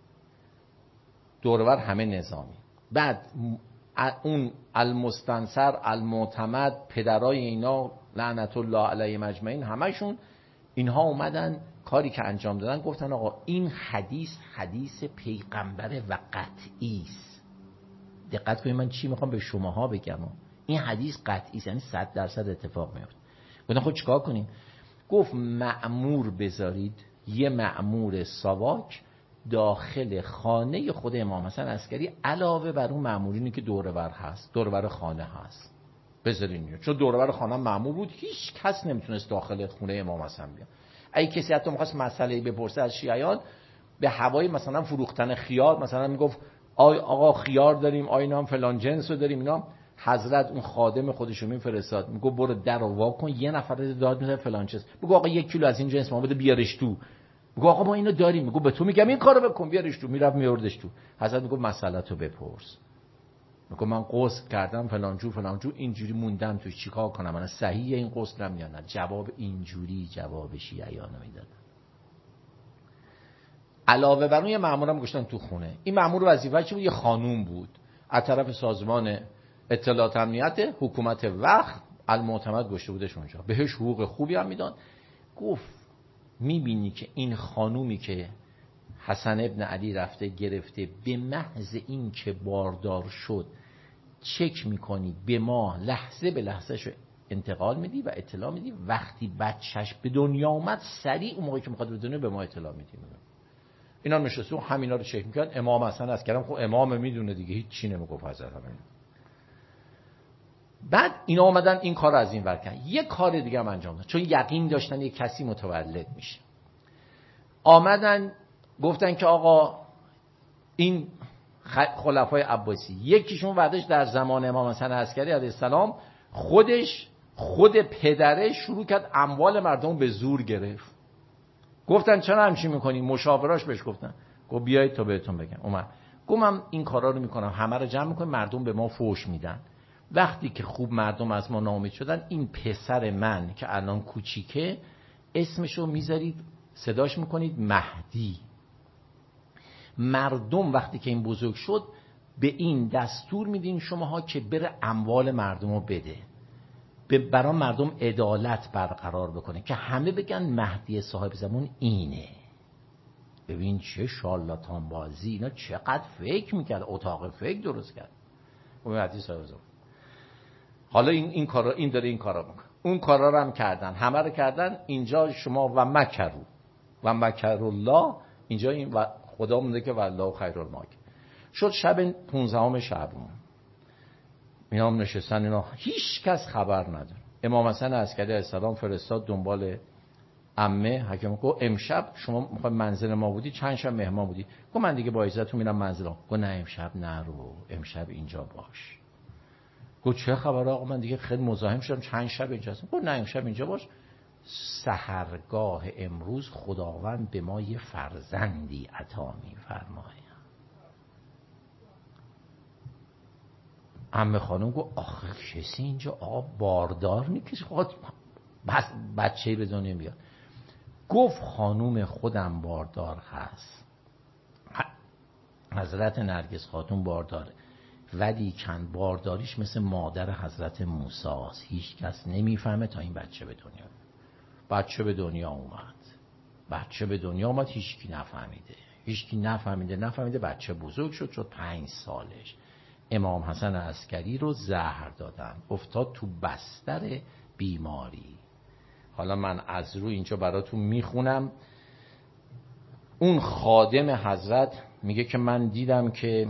دورور همه نظامی. بعد اون المستنصر المعتمد، پدرای اینا لعنت الله علیه مجمعین، همشون اینها اومدن کاری که انجام دادن، گفتن آقا این حدیث حدیث پیغمبر و قطعی است. دقت کنید من چی میخوام به شماها بگم، این حدیث قطعی است، یعنی صد درصد اتفاق میفته. گفتن خب چیکار کنیم؟ گفت مأمور بذارید، یه مأمور ساواک داخل خانه خود امام حسن عسکری علاوه بر اون مأمورینی که دور بر هست، دور بر خانه هست، بذارین. چون دور بر خانه مأمور بود، هیچ کس نمیتونست داخل خونه امام حسن بیاد. اگه کسی حتی می‌خواست مسئله بپرسه از شیعیان، به هوای مثلا فروختن خیار مثلا میگفت آی آقا خیار داریم، آی نام فلان جنس رو داریم، اینا حضرت اون خادم خودشو میفرستاد، میگه برو در رو وا کن، یه نفر داد میذاره فلان چیز، بگو آقا یک کیلو از این جنس ما بده بیارش تو، میگه آقا ما اینو داریم، میگه به تو میگم این کارو بکن بیارش تو، میرفت میوردش تو. حضرت میگه مسئله تو بپرس، میگه من غسل کردم فلان جو فلان جو اینجوری موندم تو، چیکار کنم من؟ صحیح این غسلم یا نه؟ جواب اینجوری جواب شیعیانو میدادن. علاوه بر اون یه مأمورم گشتن تو خونه. این مأمور وظیفه‌اش چی بود؟ یه خانوم بود از طرف سازمان اطلاعات امنیت حکومت وقت المعتمد گشته بودش اونجا، بهش حقوق خوبی هم میداد. گفت میبینی که این خانومی که حسن ابن علی رفته گرفته، به محض این که باردار شد چک میکنی، به ما لحظه به لحظهش انتقال میدی و اطلاع میدی، وقتی بچهش به دنیا اومد سریع اون موقعی که میخواد بدونه به ما اطلاع میدی. اینا نشسته و همینا رو چک میکرد. امام حسن از کردم خب امام میدونه دیگه، هیچ چی نمیگفت حضرت همین. بعد اینا اومدن این کار رو از این ور کردن. یه کار دیگه هم انجام دادن، چون یقین داشتن یه کسی متولد میشه. آمدن گفتن که آقا این خلفای عباسی، یکیشون بعدش در زمان امام حسن عسکری علیه السلام خودش خود پدرش شروع کرد اموال مردم به زور گرفت. گفتن چرا همچین میکنی؟ مشاوراش بهش گفتن، گفت بیایید تا بهتون بگم. اومد گفت من این کارا رو میکنم، همه رو جمع میکنم، مردم به ما فوش میدن، وقتی که خوب مردم از ما ناامید شدن، این پسر من که الان کوچیکه اسمشو میذارید صداش میکنید مهدی. مردم وقتی که این بزرگ شد به این دستور میدین شماها که بره اموال مردم رو بده، برای مردم عدالت برقرار بکنه، که همه بگن مهدی صاحب زمان اینه. ببین چه شالاتان بازی، اینا چقدر فکر میکرد، اتاق فکر درست کرد. اون مهدی صاحب زمان. حالا این این کارا این داره این کارا میکنه، اون کارا رو هم کردن، همه رو کردن. اینجا شما و مکرو و مکر الله، اینجا این و خدا مونده که والله خیرالماکر. شد شب پانزدهم شعبان، اینا هم نشستن، اینا هیچ کس خبر نداره. امام حسن عسکری علیه السلام فرستاد دنبال عمه حکیم، گفت امشب شما میخوای منزل ما بودی، چند شب مهمان بودی؟ گفت من دیگه با عزتون میرم منزلم. گفت نه امشب نرو، امشب اینجا باش. گفت چه خبر آقا؟ من دیگه خیلی مزاحم شدم، چند شب اینجا هستم. گفت نه امشب اینجا باش، سحرگاه امروز خداوند به ما یه فرزندی عطا می‌فرماید. عمه خانم گفت آخه کسی اینجا آقا باردار نیست خود بس بچه به دنیا بیاد. گفت خانوم خودم باردار هست، حضرت نرگس خاتون بارداره، ولی کن بارداریش مثل مادر حضرت موسی است، هیچ کس نمیفهمه تا این بچه به دنیا بچه به دنیا اومد بچه به دنیا اومد هیچکی نفهمیده هیچکی نفهمیده نفهمیده بچه بزرگ شد شد پنج سالش. امام حسن عسکری رو زهر دادن، افتاد تو بستر بیماری. حالا من از رو اینجا براتون میخونم. اون خادم حضرت میگه که من دیدم که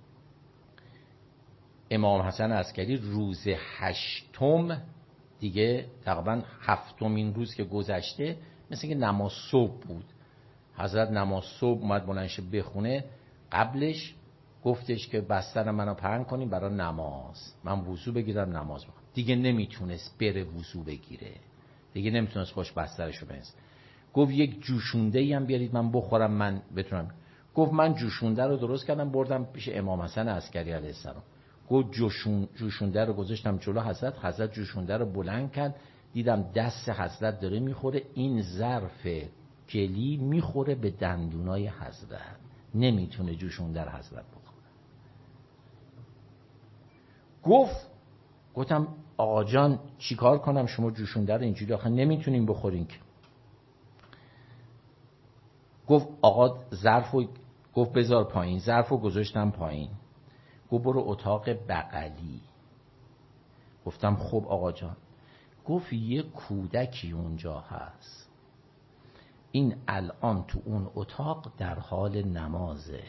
امام حسن عسکری روز هشتم دیگه تقریبا هفتمین روز که گذشته مثل که نماز صبح بود، حضرت نماز صبح اومد بلندش بخونه، قبلش گفتش که بستر منو پهن کنیم برای نماز، من وضو بگیرم نماز بخونم. دیگه نمیتونست بره وضو بگیره، دیگه نمیتونست خوش بسترشو بنز. گفت یک جوشونده هم بیارید من بخورم من بتونم. گفت من جوشونده رو درست کردم بردم پیش امام حسن عسکری علیه السلام. گفت جوشون جوشونده رو گذاشتم جلو حضرت، حضرت جوشونده رو بلند کرد، دیدم دست حضرت داره میخوره، این ظرف گلی میخوره به دندونای حضرت، نمیتونه جوشونده رو حضرت بخوره. گفت گفتم آقا جان چیکار کنم شما جوشونده رو اینجوری آخه نمیتونیم بخورین که. گفت آقا ظرفو گفت بذار پایین، ظرفو گذاشتم پایین. گفت برو اتاق بغلی. گفتم خب آقا جان. گفت یه کودکی اونجا هست، این الان تو اون اتاق در حال نمازه،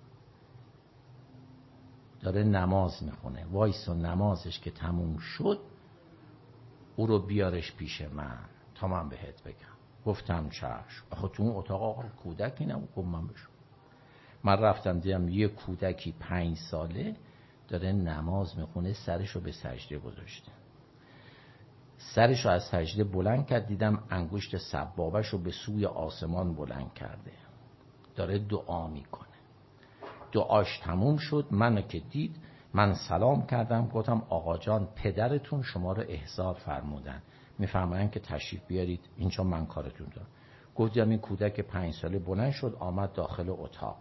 داره نماز میخونه، وایس و نمازش که تموم شد او رو بیارش پیش من تا من بهت بگم. گفتم چشم. آخه تو اون اتاق آقا کودکی نبود. گفت من بشم. من رفتم دیدم یه کودکی پنج ساله داره نماز میخونه، سرشو به سجده گذاشته، سرشو از سجده بلند کرد، دیدم انگشت سبابشو به سوی آسمان بلند کرده، داره دعا میکنه. دعاش تموم شد، منو که دید من سلام کردم، گفتم آقا جان پدرتون شما رو احضار فرمودن، میفرمایند که تشریف بیارید اینجا من کارتون دارم. گفتم این کودک پنج ساله بلند شد آمد داخل اتاق،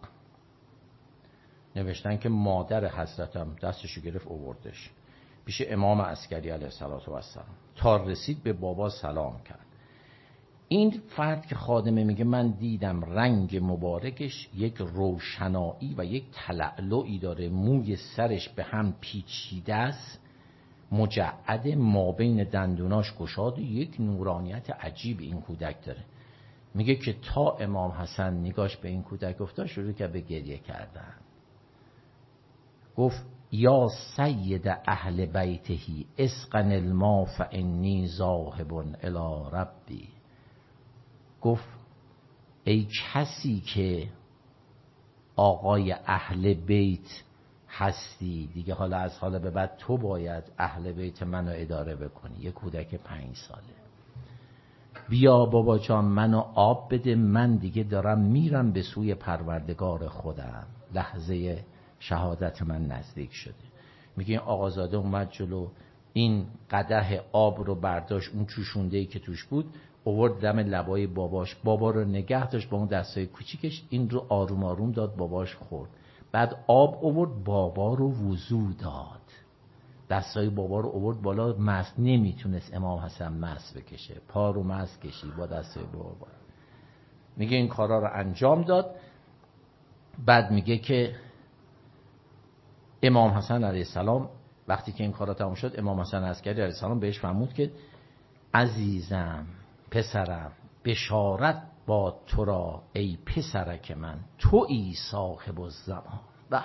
نوشتن که مادر حضرتم دستشو گرفت آوردش پیش امام عسکری علیه السلام، تا رسید به بابا سلام کرد. این فرد که خادمه میگه من دیدم رنگ مبارکش یک روشنایی و یک تلألؤی داره، موی سرش به هم پیچیده است، مجعد، ما بین دندوناش گشاد، یک نورانیت عجیب این کودک داره. میگه که تا امام حسن نگاش به این کودک افتاد شروع کرد به گریه کردن. گفت یا سید اهل بیتهی اسقن الماء فانی ذاهب الی ربی. گفت ای کسی که آقای اهل بیت هستی دیگه، حالا از حالا به بعد تو باید اهل بیت منو اداره بکنی. یه کودک پنج ساله، بیا بابا جان منو آب بده، من دیگه دارم میرم به سوی پروردگار خودم، لحظه شهادت من نزدیک شده. میگه این آقازاده اومد جلو، این قدح آب رو برداشت، اون جوشونده‌ای که توش بود آورد دم لبای باباش، بابا رو نگه داشت با اون دستای کوچیکش، این رو آروم آروم داد باباش خورد. بعد آب آورد بابا رو وضو داد، دستای بابا رو آورد بالا، مس نمیتونست امام حسن مس بکشه، پا رو مس کشید با دستای بابا. میگه این کارا رو انجام داد. بعد میگه که امام حسن علیه السلام وقتی که این کارا تموم شد، امام حسن عسکری علیه السلام بهش فرمود که عزیزم پسرم بشارت با تو را ای پسرک من، تویی صاحب الزمان و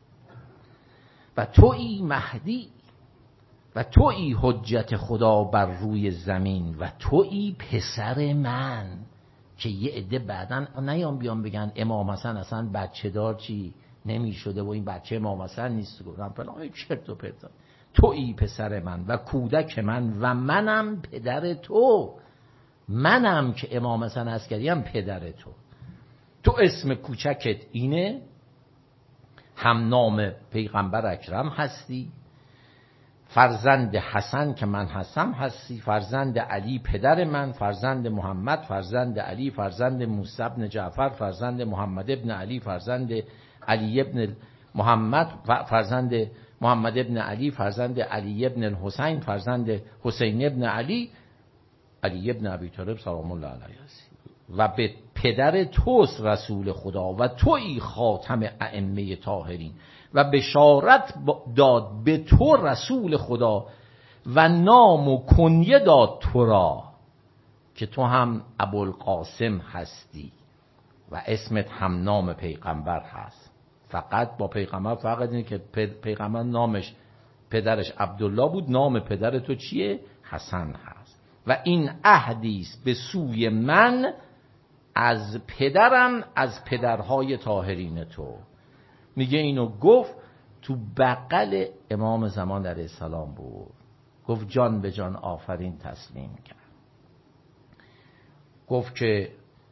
و تویی مهدی و تویی حجت خدا بر روی زمین و تویی پسر من. که یه عده بعدن نیام بیان بگن امام حسن اصلا بچه دار چی نمی شده و این بچه امام حسن نیست، گفتم فلان چرت و پرت. تویی پسر من و کودک من و منم پدر تو، منم که امام حسن عسکری هم پدر تو. تو اسم کوچکت اینه، هم نام پیغمبر اکرم هستی، فرزند حسن که من هستم هستی، فرزند علی پدر من، فرزند محمد، فرزند علی، فرزند موسی ابن جعفر، فرزند محمد ابن علی، فرزند علی ابن محمد، فرزند محمد ابن علی، فرزند علی ابن الحسین، فرزند حسین ابن علی، علی ابن ابی طالب سلام الله علیه است. و به پدر توست رسول خدا و تویی خاتم ائمه طاهرین و بشارت داد به تو رسول خدا و نام و کنیه داد تو را که تو هم ابوالقاسم هستی و اسمت هم نام پیغمبر هست. فقط با پیغمبر فقط اینه که پیغمبر نامش پدرش عبدالله بود، نام پدر تو چیه؟ حسن هست. و این عهدی است به سوی من از پدرم از پدرهای طاهرین تو. میگه اینو گفت تو بغل امام زمان علیه السلام بود، گفت جان به جان آفرین تسلیم کرد. گفت که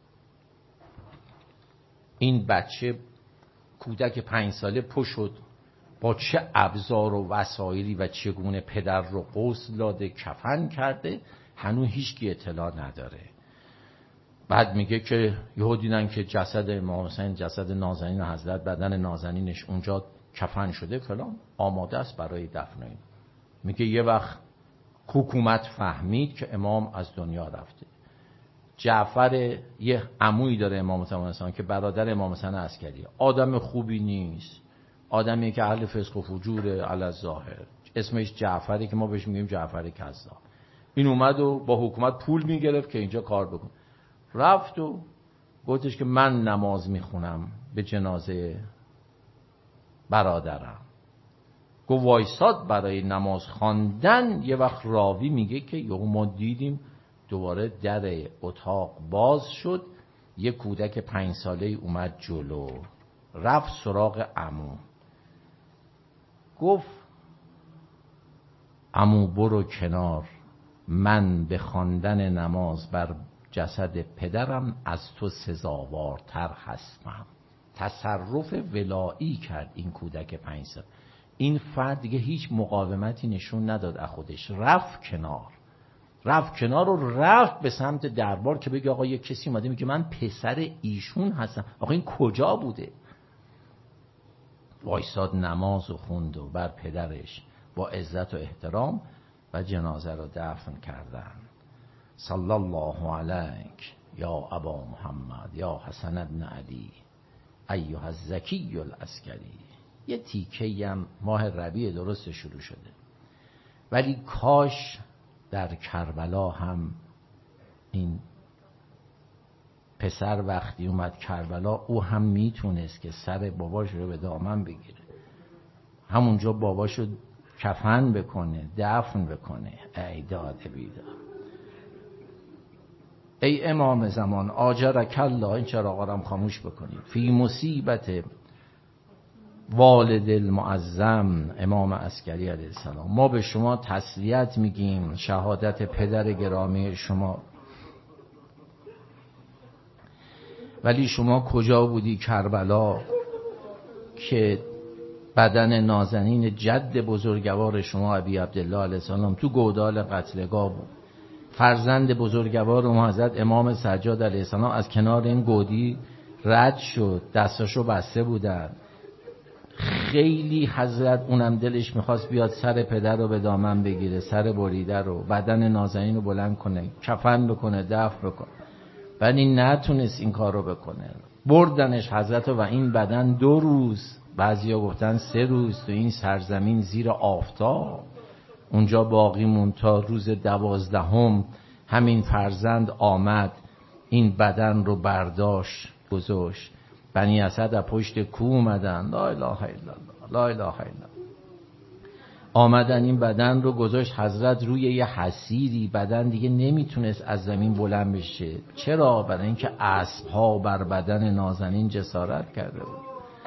این بچه کودک پنج ساله پا شد، با چه ابزار و وسایلی و چگونه پدر رو غسل داده کفن کرده هنوز هیچکی اطلاع نداره. بعد میگه که یهو دیدن که جسد امام حسین، جسد نازنین حضرت، بدن نازنینش اونجا کفن شده فلان، آماده است برای دفن این. میگه یه وقت حکومت فهمید که امام از دنیا رفته. جعفر یه عمویی داره امام حسین که برادر امام حسین عسکری، آدم خوبی نیست، آدمی که اهل فسق و فجوره علی الظاهر، اسمش جعفری که ما بهش میگیم جعفر کذاب. این اومد و با حکومت پول میگرفت که اینجا کار بکن. رفت و گفتش که من نماز میخونم به جنازه برادرم. گفت وایساد برای نماز خواندن. یه وقت راوی میگه که یهو ما دیدیم دوباره در اتاق باز شد، یه کودک پنج ساله اومد جلو، رفت سراغ عمو، گفت عمو برو کنار، من به خواندن نماز بر جسد پدرم از تو سزاوارتر هستم. تصرف ولایی کرد این کودک پنج سال. این فرد دیگه هیچ مقاومتی نشون نداد از خودش، رفت کنار، رفت کنار و رفت به سمت دربار که بگه آقا یه کسی اومده میگه من پسر ایشون هستم. آقا این کجا بوده؟ وایساد نماز و خوند و بر پدرش با عزت و احترام و جنازه رو دفن کردن. صلی الله علیک یا ابا محمد یا حسن ابن علی ایها الزکی العسکری. یه تیکه هم ماه ربیع درست شروع شده، ولی کاش در کربلا هم این پسر وقتی اومد کربلا او هم میتونست که سر باباش رو به دامن بگیره، همونجا باباش رو کفن بکنه، دفن بکنه. ای داد بیداد، ای امام زمان آجرک الله، این چراغا رو خاموش بکنید. فی مصیبت والد المعظم امام عسکری علیه السلام، ما به شما تسلیت میگیم، شهادت پدر گرامی شما، ولی شما کجا بودی کربلا که بدن نازنین جد بزرگوار شما ابی عبدالله علیه السلام تو گودال قتلگاه بود. فرزند بزرگوار اون حضرت امام سجاد علیه السلام از کنار این گودی رد شد، دستاشو بسته بودن. خیلی حضرت اونم دلش میخواست بیاد سر پدر رو به دامن بگیره، سر بریده رو، بدن نازنین رو بلند کنه، کفن بکنه، دفن بکنه، ولی نتونست این کار رو بکنه. بردنش حضرت و این بدن دو روز، بعضیا گفتن سه روز، تو این سرزمین زیر آفتاب اونجا باقی موند تا روز دوازدهم. همین فرزند آمد این بدن رو برداشت گذاشت. بنی اسد از پشت کوه اومدن، لا اله الا الله، لا اله الا الله، آمدن این بدن رو گذاشت حضرت روی یه حصیری. بدن دیگه نمیتونست از زمین بلند بشه. چرا؟ برای اینکه اسب‌ها بر بدن نازنین جسارت کرده بود.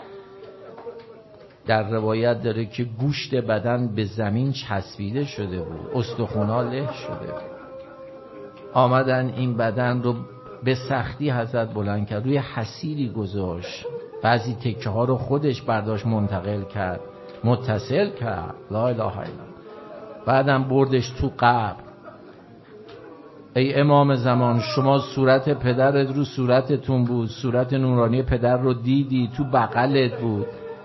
در روایت داره که گوشت بدن به زمین چسبیده شده بود، استخوان‌ها له شده بود. آمدن این بدن رو به سختی حضرت بلند کرد، روی حصیری گذاشت، بعضی تکه ها رو خودش برداشت منتقل کرد، متصل کرد. لا اله الا الله. بعدم بردش تو قبر. ای امام زمان، شما صورت پدرت رو صورتتون بود، صورت نورانی پدر رو دیدی، تو بغلت بود،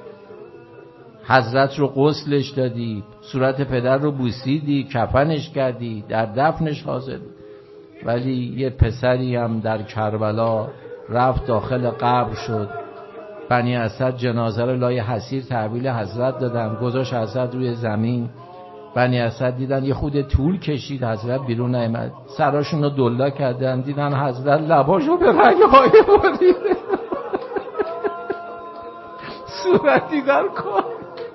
حضرت رو غسلش دادی، صورت پدر رو بوسیدی، کفنش کردی، در دفنش حاضر بود. ولی یه پسری هم در کربلا رفت داخل قبر شد. بنی اسد جنازه رو لای حصیر تحویل حضرت دادن، گذاشت حضرت روی زمین. بنی اسد دیدن یه خود طول کشید، حضرت بیرون نیامد، سراشون رو دلا کردن، دیدن حضرت لباشو به رگ‌های بریده، صورتی در کار.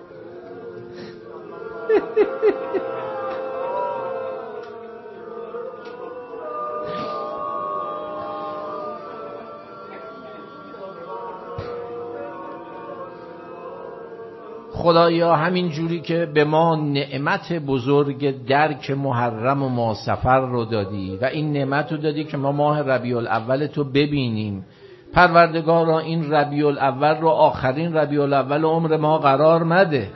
خدایا همین جوری که به ما نعمت بزرگ درک محرم و ماه صفر رو دادی و این نعمت رو دادی که ما ماه ربیع الاول تو ببینیم، پروردگارا این ربیع الاول رو آخرین ربیع الاول عمر ما قرار مده.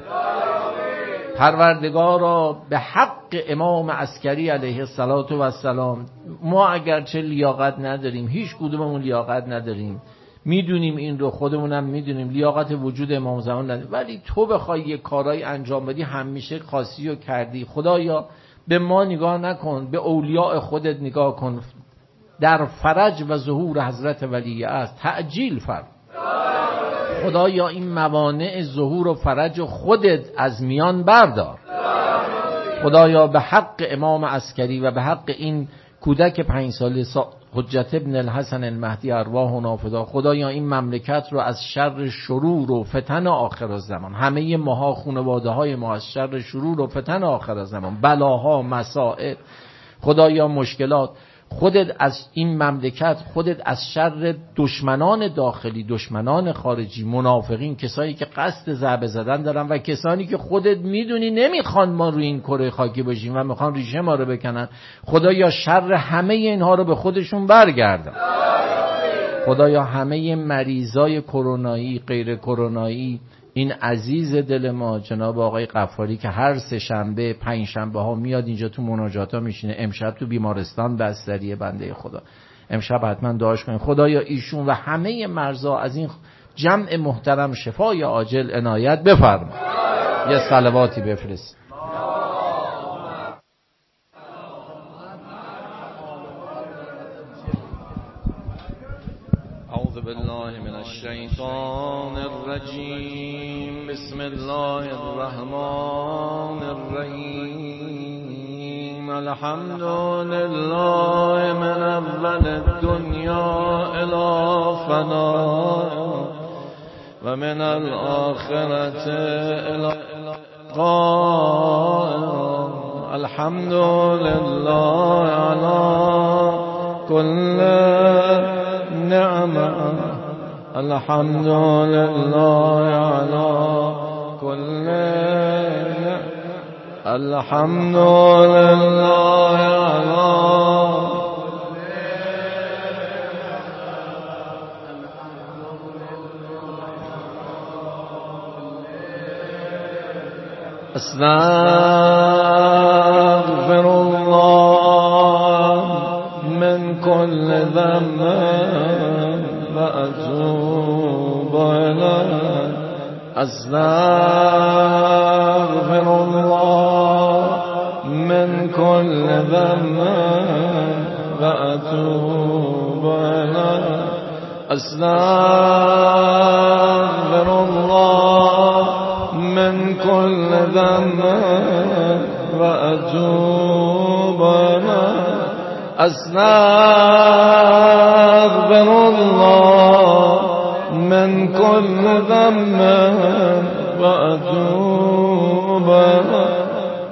پروردگارا به حق امام عسکری علیه السلام، ما اگرچه لیاقت نداریم، هیچ کدوممون لیاقت نداریم، میدونیم این رو، خودمونم میدونیم لیاقت وجود امام زمان نداریم، ولی تو بخوای یه کارای انجام بدی همیشه خاصی رو کردی. خدایا به ما نگاه نکن، به اولیاء خودت نگاه کن، در فرج و ظهور حضرت ولی است تعجیل فرم. خدایا این موانع ظهور و فرج خودت از میان بردار. خدایا به حق امام عسکری و به حق این کودک پنج ساله حجت ابن الحسن المهدی ارواح و نافدا، خدایا این مملکت رو از شر شرور و فتن آخر الزمان، همه ماها خانواده های ما از شر شرور و فتن آخر الزمان، بلاها، مصائب، خدایا مشکلات، خودت از این مملکت، خودت از شر دشمنان داخلی، دشمنان خارجی، منافقین، کسایی که قصد ضربه زدن دارن و کسانی که خودت میدونی نمیخوان ما روی این کره خاکی باشیم و میخوان ریشه ما رو بکنن، خدایا شر همه اینها رو به خودشون برگردن. خدایا همه مریضای کرونایی، غیر کرونایی، این عزیز دل ما جناب آقای غفاری که هر سه شنبه پنج شنبه ها میاد اینجا تو مناجات ها میشینه، امشب تو بیمارستان بستریه، بنده خدا امشب حتما دعاش کنید. خدایا ایشون و همه مرضا از این جمع محترم شفای عاجل عنایت بفرما. یه صلواتی بفرست. اعوذ بالله من الشیطان الرجیم، بسم الله الرحمن الرحیم، الحمد لله من اول الدنیا الی فنا و من الآخرة الی قائم، الحمد لله علی كل نعمة، الحمد لله على كل نعمة، الحمد لله على استغفر الله من كل ذنب وأتوب إليه، أستغفر الله من كل ذنب وأتوب إليه، أستغفر الله من كل ذنب وأتوب إليه، أستغفر الله من كل ذنب وأتوب إليه،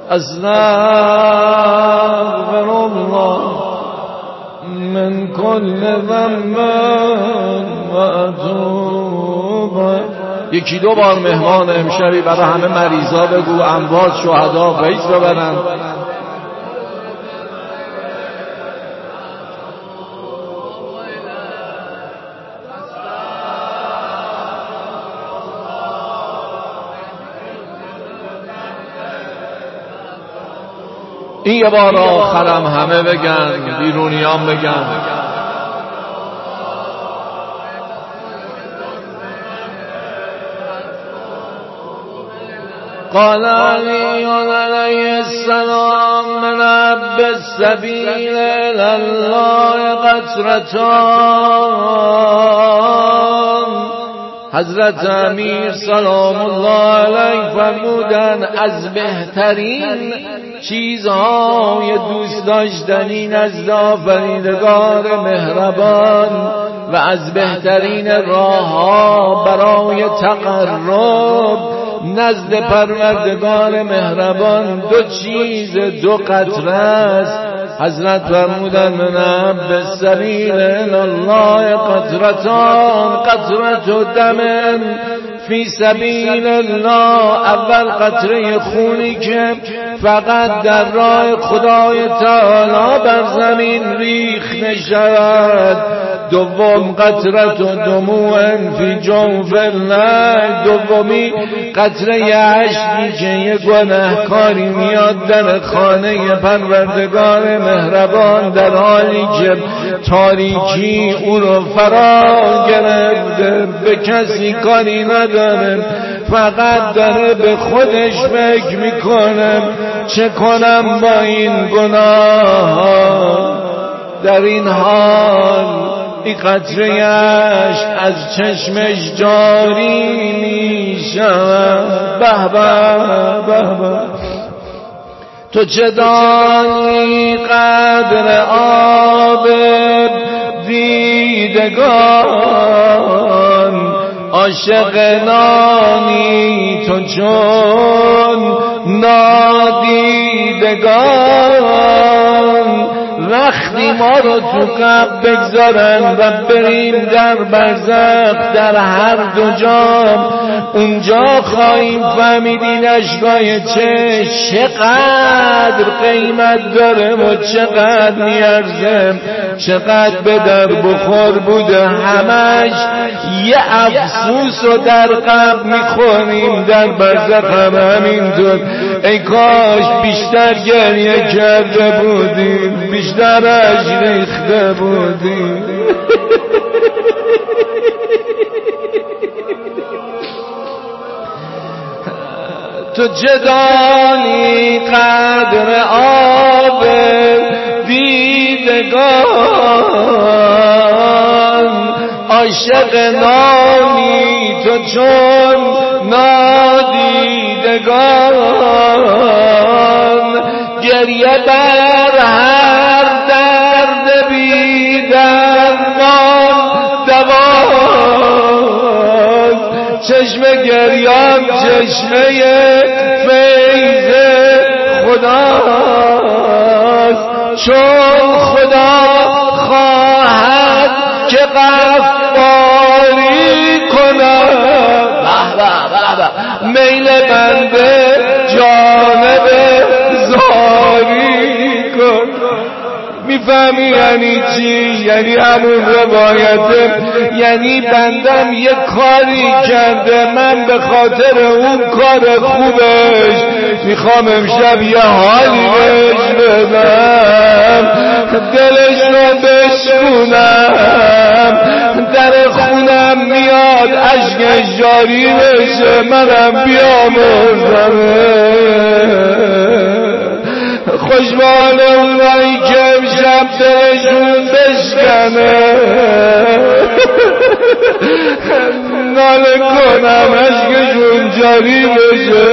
أستغفر الله من كل ذنب وأتوب إليه. یکی دو بار مهمان امشبی برای همه مریضا بگو، اموات شهدا فیض ببرن. این یه بار آخرم همه بگن، بیرونیان بگن. قال علی علیه السلام من رب السبیل الله قطرتان. حضرت امیر سلام الله علیه فرمودن از بهترین چیزهای دوست داشتنی نزد آفریدگار مهربان و از بهترین راهها برای تقرب نزد پروردگار مهربان دو چیز، دو قطره است. حضرت فرمودن من رب سبیل الله قطرتان، قطرت دم فی سبیل الله، اول قطره خونی که فقط در راه خدای تعالی بر زمین ریخته شود. دوم قطرت و دموع فی جوف النهر، دومی قطره اشکی که یک گناهکاری میاد در خانه پروردگار مهربان در حالی که تاریکی او رو فرا گرفته، به کسی کاری نداره، فقط داره به خودش فکر میکنه چه کنم با این گناه. در این حال این قطره‌اش از چشمش جاری میشود. به به به به تو چه دانی قدر آب دیدگان، عاشق نانی تو چون نادیدگان. وقتی ما رو تو قبر بگذارن و بریم در برزخ، در هر دو جام اونجا خواهیم فهمید این اشکای چه چقدر قیمت داره و چقدر میارزه، چقدر به در بخور بوده. همش یه افسوس رو در قبر میخوریم، در برزخ هم همینطور. ای کاش بیشتر گریه کرده بودیم، بیشتر اجر ریخته بودیم. تو چه دانی قدر آب دیدگان، عاشق نانی تو چون نادیدگان. گریه بر هر درد بی درمان دواست، چشم گریان چشمه فیض خداست. چون خدا خواهد که غفاری کند، میل بنده جانب زاری کن. میفهمی یعنی چی؟ یعنی همون روایته، یعنی بندم یه کاری کرده، من به خاطر اون کار خوبش میخوام امشب یه حالی بهش بدم، دلش رو بشکونم، در خونم میاد اشکش جاری بشه، منم بیامرزم. خوشبال اونایی که امشب دلشون بشکنه، ناله کنم اشکشون جاری بشه.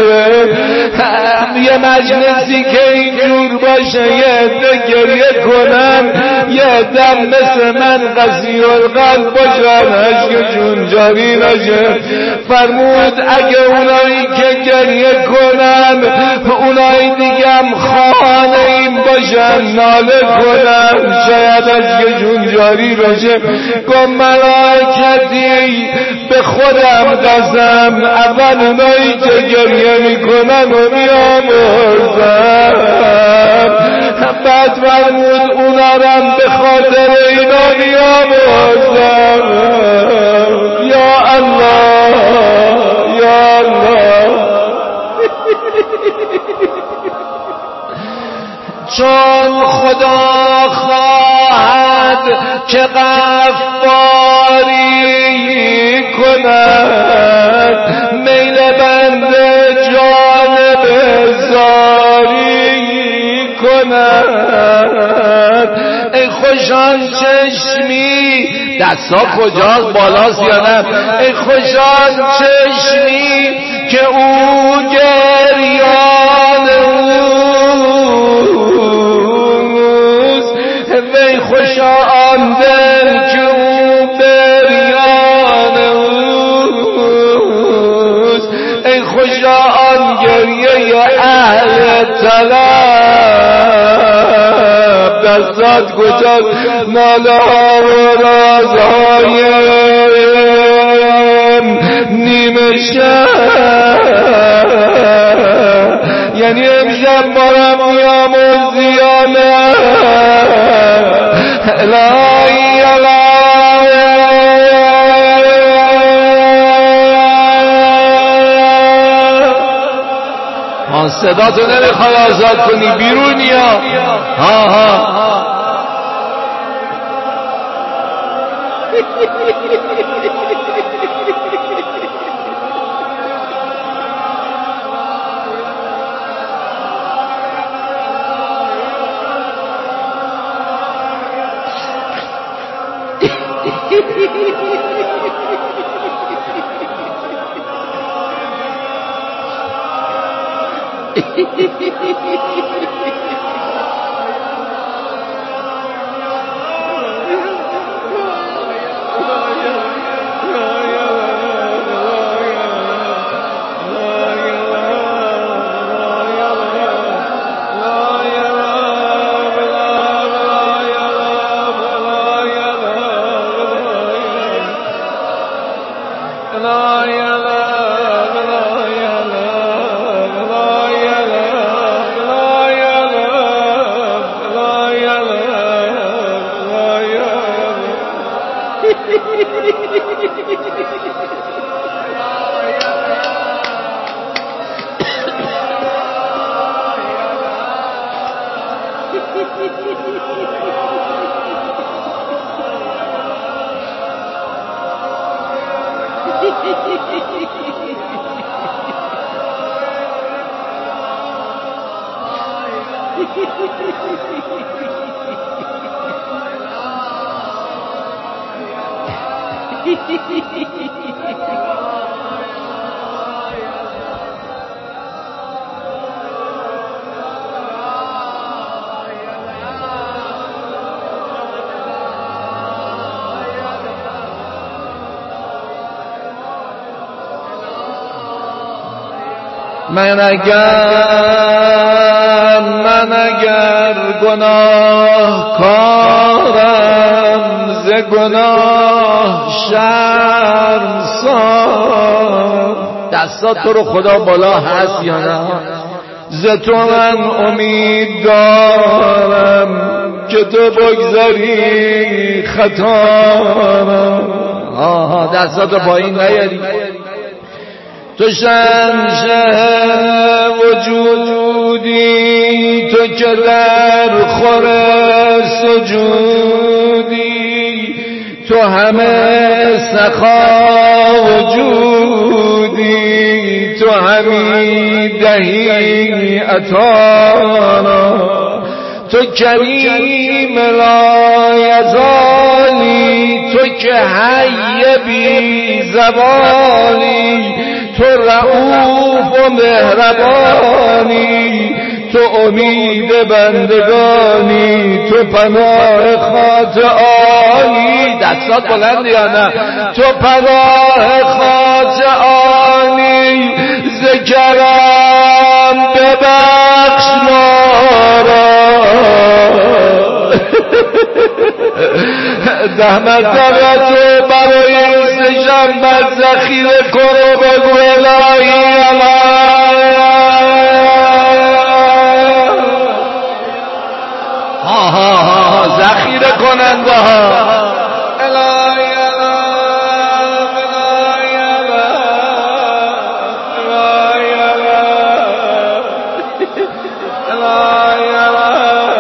یه مجلسی که اینجور باشه، یه عده گریه کنم، یه عده مثل من قسی القلب باشن اشکشون جاری نشه. فرمود اگه اونایی که گریه کنن اونایی دیگه هم خانه این باشن ناله کنن، شاید اشکشون جاری بشه. گم ملائکتی به خودم قسم، اول اونایی که گریه میکنن و میامرزم، بعد فرمود اونا رم به خاطر اینا میامرزم. یا الله یا الله. چون خدا خواهد که غفاری کند میل بنده جانب زاری کند. ای خوشان چشمی دستا کجاست بالاست یا نه؟ ای خوشان چشمی که او گریان اوست، وی خوشان دل که او بریان اوست. ای خوشان گریه اهل طلب، دستات کجاست ناله و رازهای نیمه شب، یعنی امشب بارم میام و زیانه الهی الهی آن صدا تو نمیخوای آزاد کنی بیرونی ها ها ها من اگر من اگر گناه کارم ز گناه شرم سار، دستات تو رو خدا بالا هست یا نه؟ ز تو من امید دارم که تو بگذاری خطارم. آها دستات رو پایین نیاری. تو شنشه وجودی، تو که در خور سجودی، تو همه سخا وجودی، تو همی دهی عطانا، تو کریم لا یزالی، تو که حی بی زوالی، تو رؤوف و مهربانی، تو امید بندگانی، تو پناه خاطئانی. دستات بلند یا نه؟ تو پناه خاطئانی، ز کرم ببخش ما را. ده منطقه تو برای سه‌شنبه ذخیره کن و بگو الهی الهی. ها ها ها ذخیره کننده ها الهی الهی الهی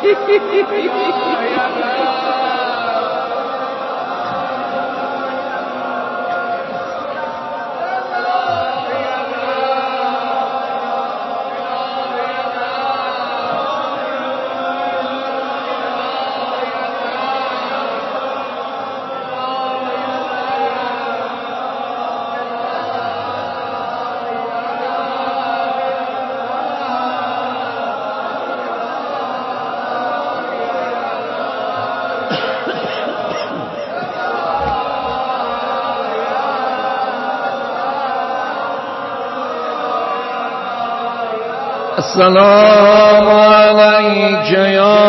السلام علیک یا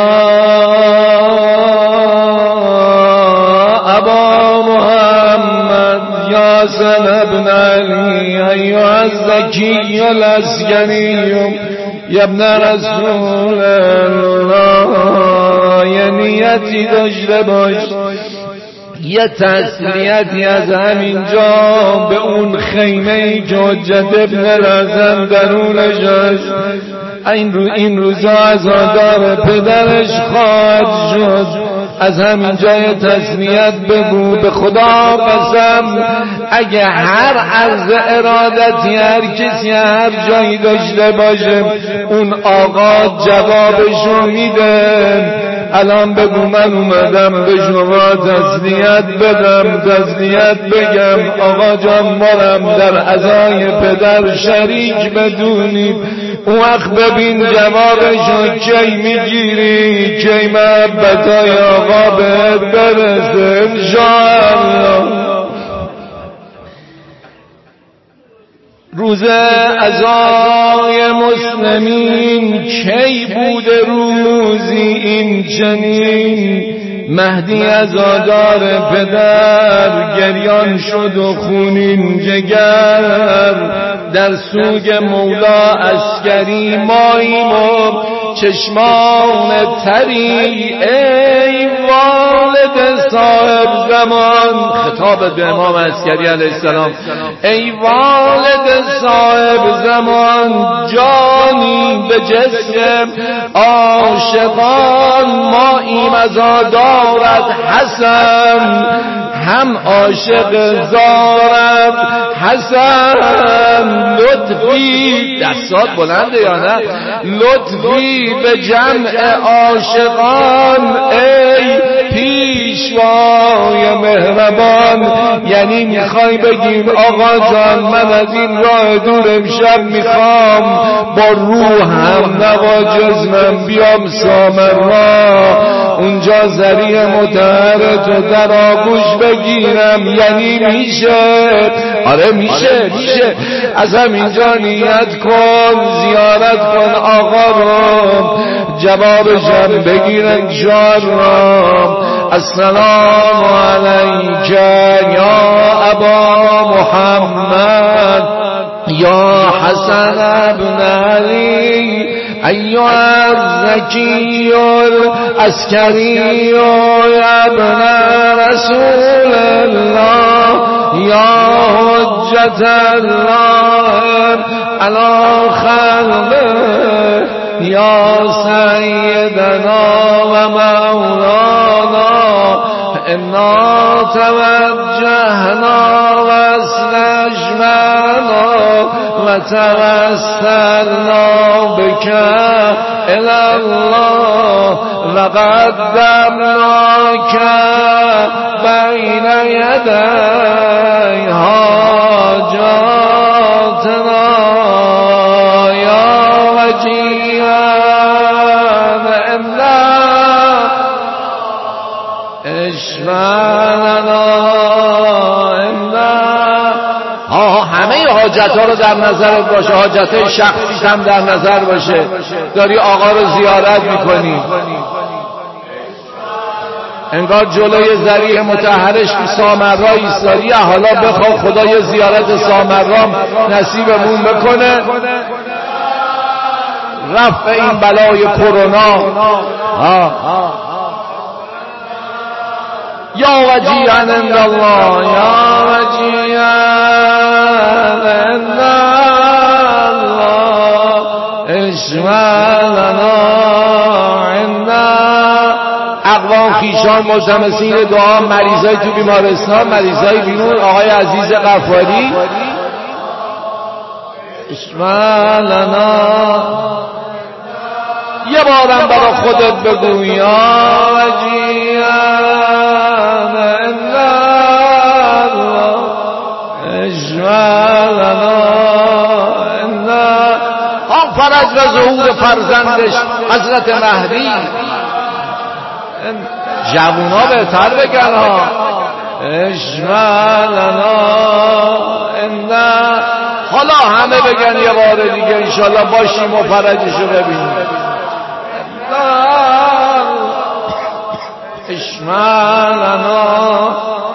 ابا محمد یا حسن ابن علی ایها الزکی العسکری یا ابن رسول الله. یه نیتی داشته باش، یه تسلیتی از همینجا به اون خیمه که حجت ابن رزن درونش هست. این رو این روزا عزادار پدرش خواهد شد. از همین جای تسلیت بگو به خدا قسم اگه هر عرض ارادتی هر کسی هر جایی داشته باشه اون آقا جوابشو میده. الان بگو من اومدم به شما تسلیت بدم، تسلیت بگم آقا جان مارم در عزای پدر شریک بدونید. اون وقت ببین جوابشو کی میگیری، کی محبتای آقا بهت برسه انشاءالله. روز عزای مسلمین کی بوده روزی این چنین؟ مهدی عزادار پدر گریان شد و خونین جگر. در سوگ مولا عسکری ماییم و چشمان تری. ای والد صاحب زمان، خطاب به امام عسکری علیه السلام، ای والد صاحب زمان، جانی به جسم عاشقان ماییم عزادارت حسن. هم عاشق زارت حسن. لطفی دستات بلنده یا نه؟ لطفی به جمع عاشقان ای پیشوای مهربان. یعنی میخوای بگیم آقا جان من از این راه دور امشب میخوام با روحم نوا جسمم بیام سامرا، اونجا ذریع مطهرتو در آغوش بگیرم. یعنی میشه؟ آره میشه میشه. از همینجا نیت کن، زیارت کن آقا رو، جوابشم بگیرن انشاءالله. السلام علیک یا ابا محمد یا حسن ابن علی ایها الزکی العسکری یا ابن رسول الله یا حجت الله علی خلقه یا سیدنا و مولانا انا توجهنا و استجمعنا و توسلنا بك الى الله و قدمناك بین یدی حاجاتنا یا وجیها ها. همه حاجت ها رو در نظر باشه، حاجت های شخصی هم در نظر باشه. داری آقا رو زیارت میکنی، انگار جلوی ذریع مطهرش تو سامرا ایستادی، حالا بخوا خدای زیارت سامرام نصیبمون بکنه، رفع این بلای کرونا. ها یا وجیهن عند الله یا وجیهن عند الله اشفع لنا عند شام ملتمسین دعا، مریضای تو بیمارستان، مریضای بیرون، آقای عزیز غفاری اشفع لنا. یه بارم برا خودت بگو یا وجیان الله اشفع لنا. آن فرج و ظهور فرزندش حضرت مهدی. جوونا بهتر بگن ها اشفع لنا. حالا همه بگن یه بار دیگه انشالله باشیم و فرجشو ببینیم. اشفع لنا.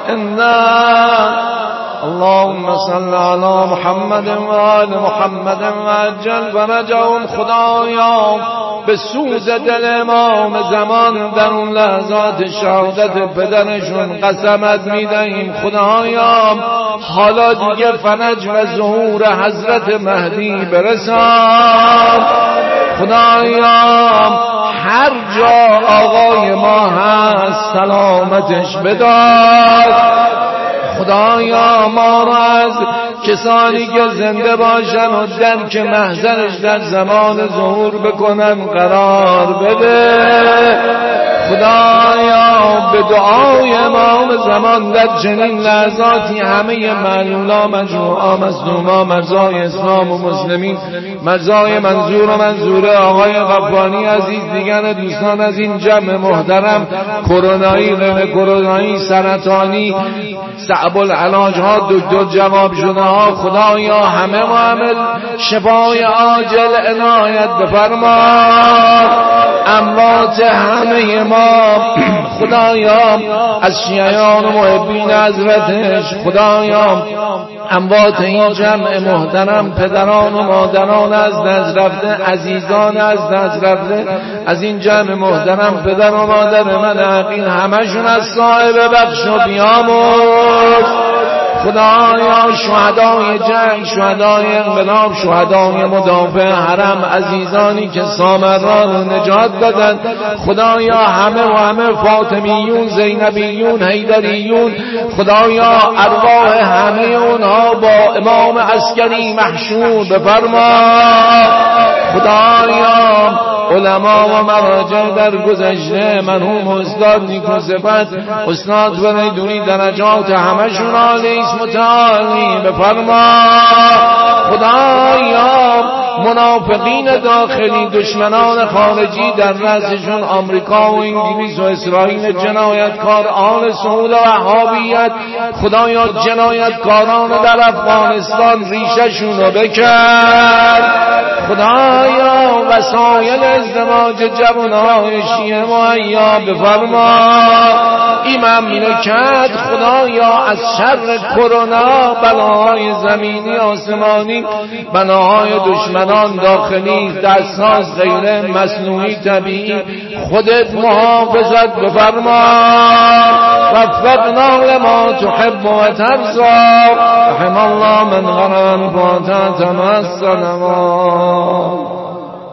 اللهم صل على محمد و آل محمد و عجل فرجهم. خدایا به سوز دل امام زمان در اون لحظات شهادت پدرشون قسمت میدهیم خدایا حالا دیگه فرج و ظهور حضرت مهدی برسان. خدایا هر جا آقای ما هست سلامتش بدار. خدایا ما را از کسانی که زنده باشن و درک محضرش در زمان ظهور بکنن قرار بده. خدایا به دعای امام زمان در چنین لحظاتی همه معلولا مجروعا مظلوما مرزای اسلام و مسلمین، مرزای منظور و منظوره آقای غفانی عزیز، دیگر دوستان از این جمع محترم، کرونایی، غیر کرونایی، سرطانی، صعب العلاج ها، دکتر جواب شده ها، خدایا همه معامل شفای عاجل عنایت بفرما. اموات همه ما خدایا از شیعیان و محبین حضرتش، خدایا اموات این جمع محترم، پدران و مادران از دست رفته، عزیزان از دست رفته از این جمع محترم، پدر و مادر من حقین همشون از صاحب بخش و بیامرز. خدایا شهدای جنگ، شهدای انقلاب، شهدای مدافع حرم، عزیزانی که سامرا رو نجات دادن، خدایا همه و همه فاطمیون، زینبیون، حیدریون، خدایا ارواح همه اونها با امام عسکری محشور بفرما. خدایا علما و مراجع در گذشته مرحوم استاد نیکو صفت، استاد وریدونی درجات همشون عالی است متعالی بفرما. خدایا منافقین داخلی، دشمنان خارجی در رأسشون آمریکا و انگلیس و اسرائیل، جنایتکار آل سعود و وهابیت، خدایا جنایتکاران در افغانستان ریششون رو بکن. خدایا وسایل ازدواج جوانهای شیعه مهیا بفرما. این مملکت خدایا از شر کرونا، بلاهای زمینی آسمانی، بلاهای دشمنان داخلی، دستساز غیر مصنوعی طبیعی، خودت محافظت بفرما. وفقنا لما تحب و ترضى. رحم الله من غرم فاتت الصلوات.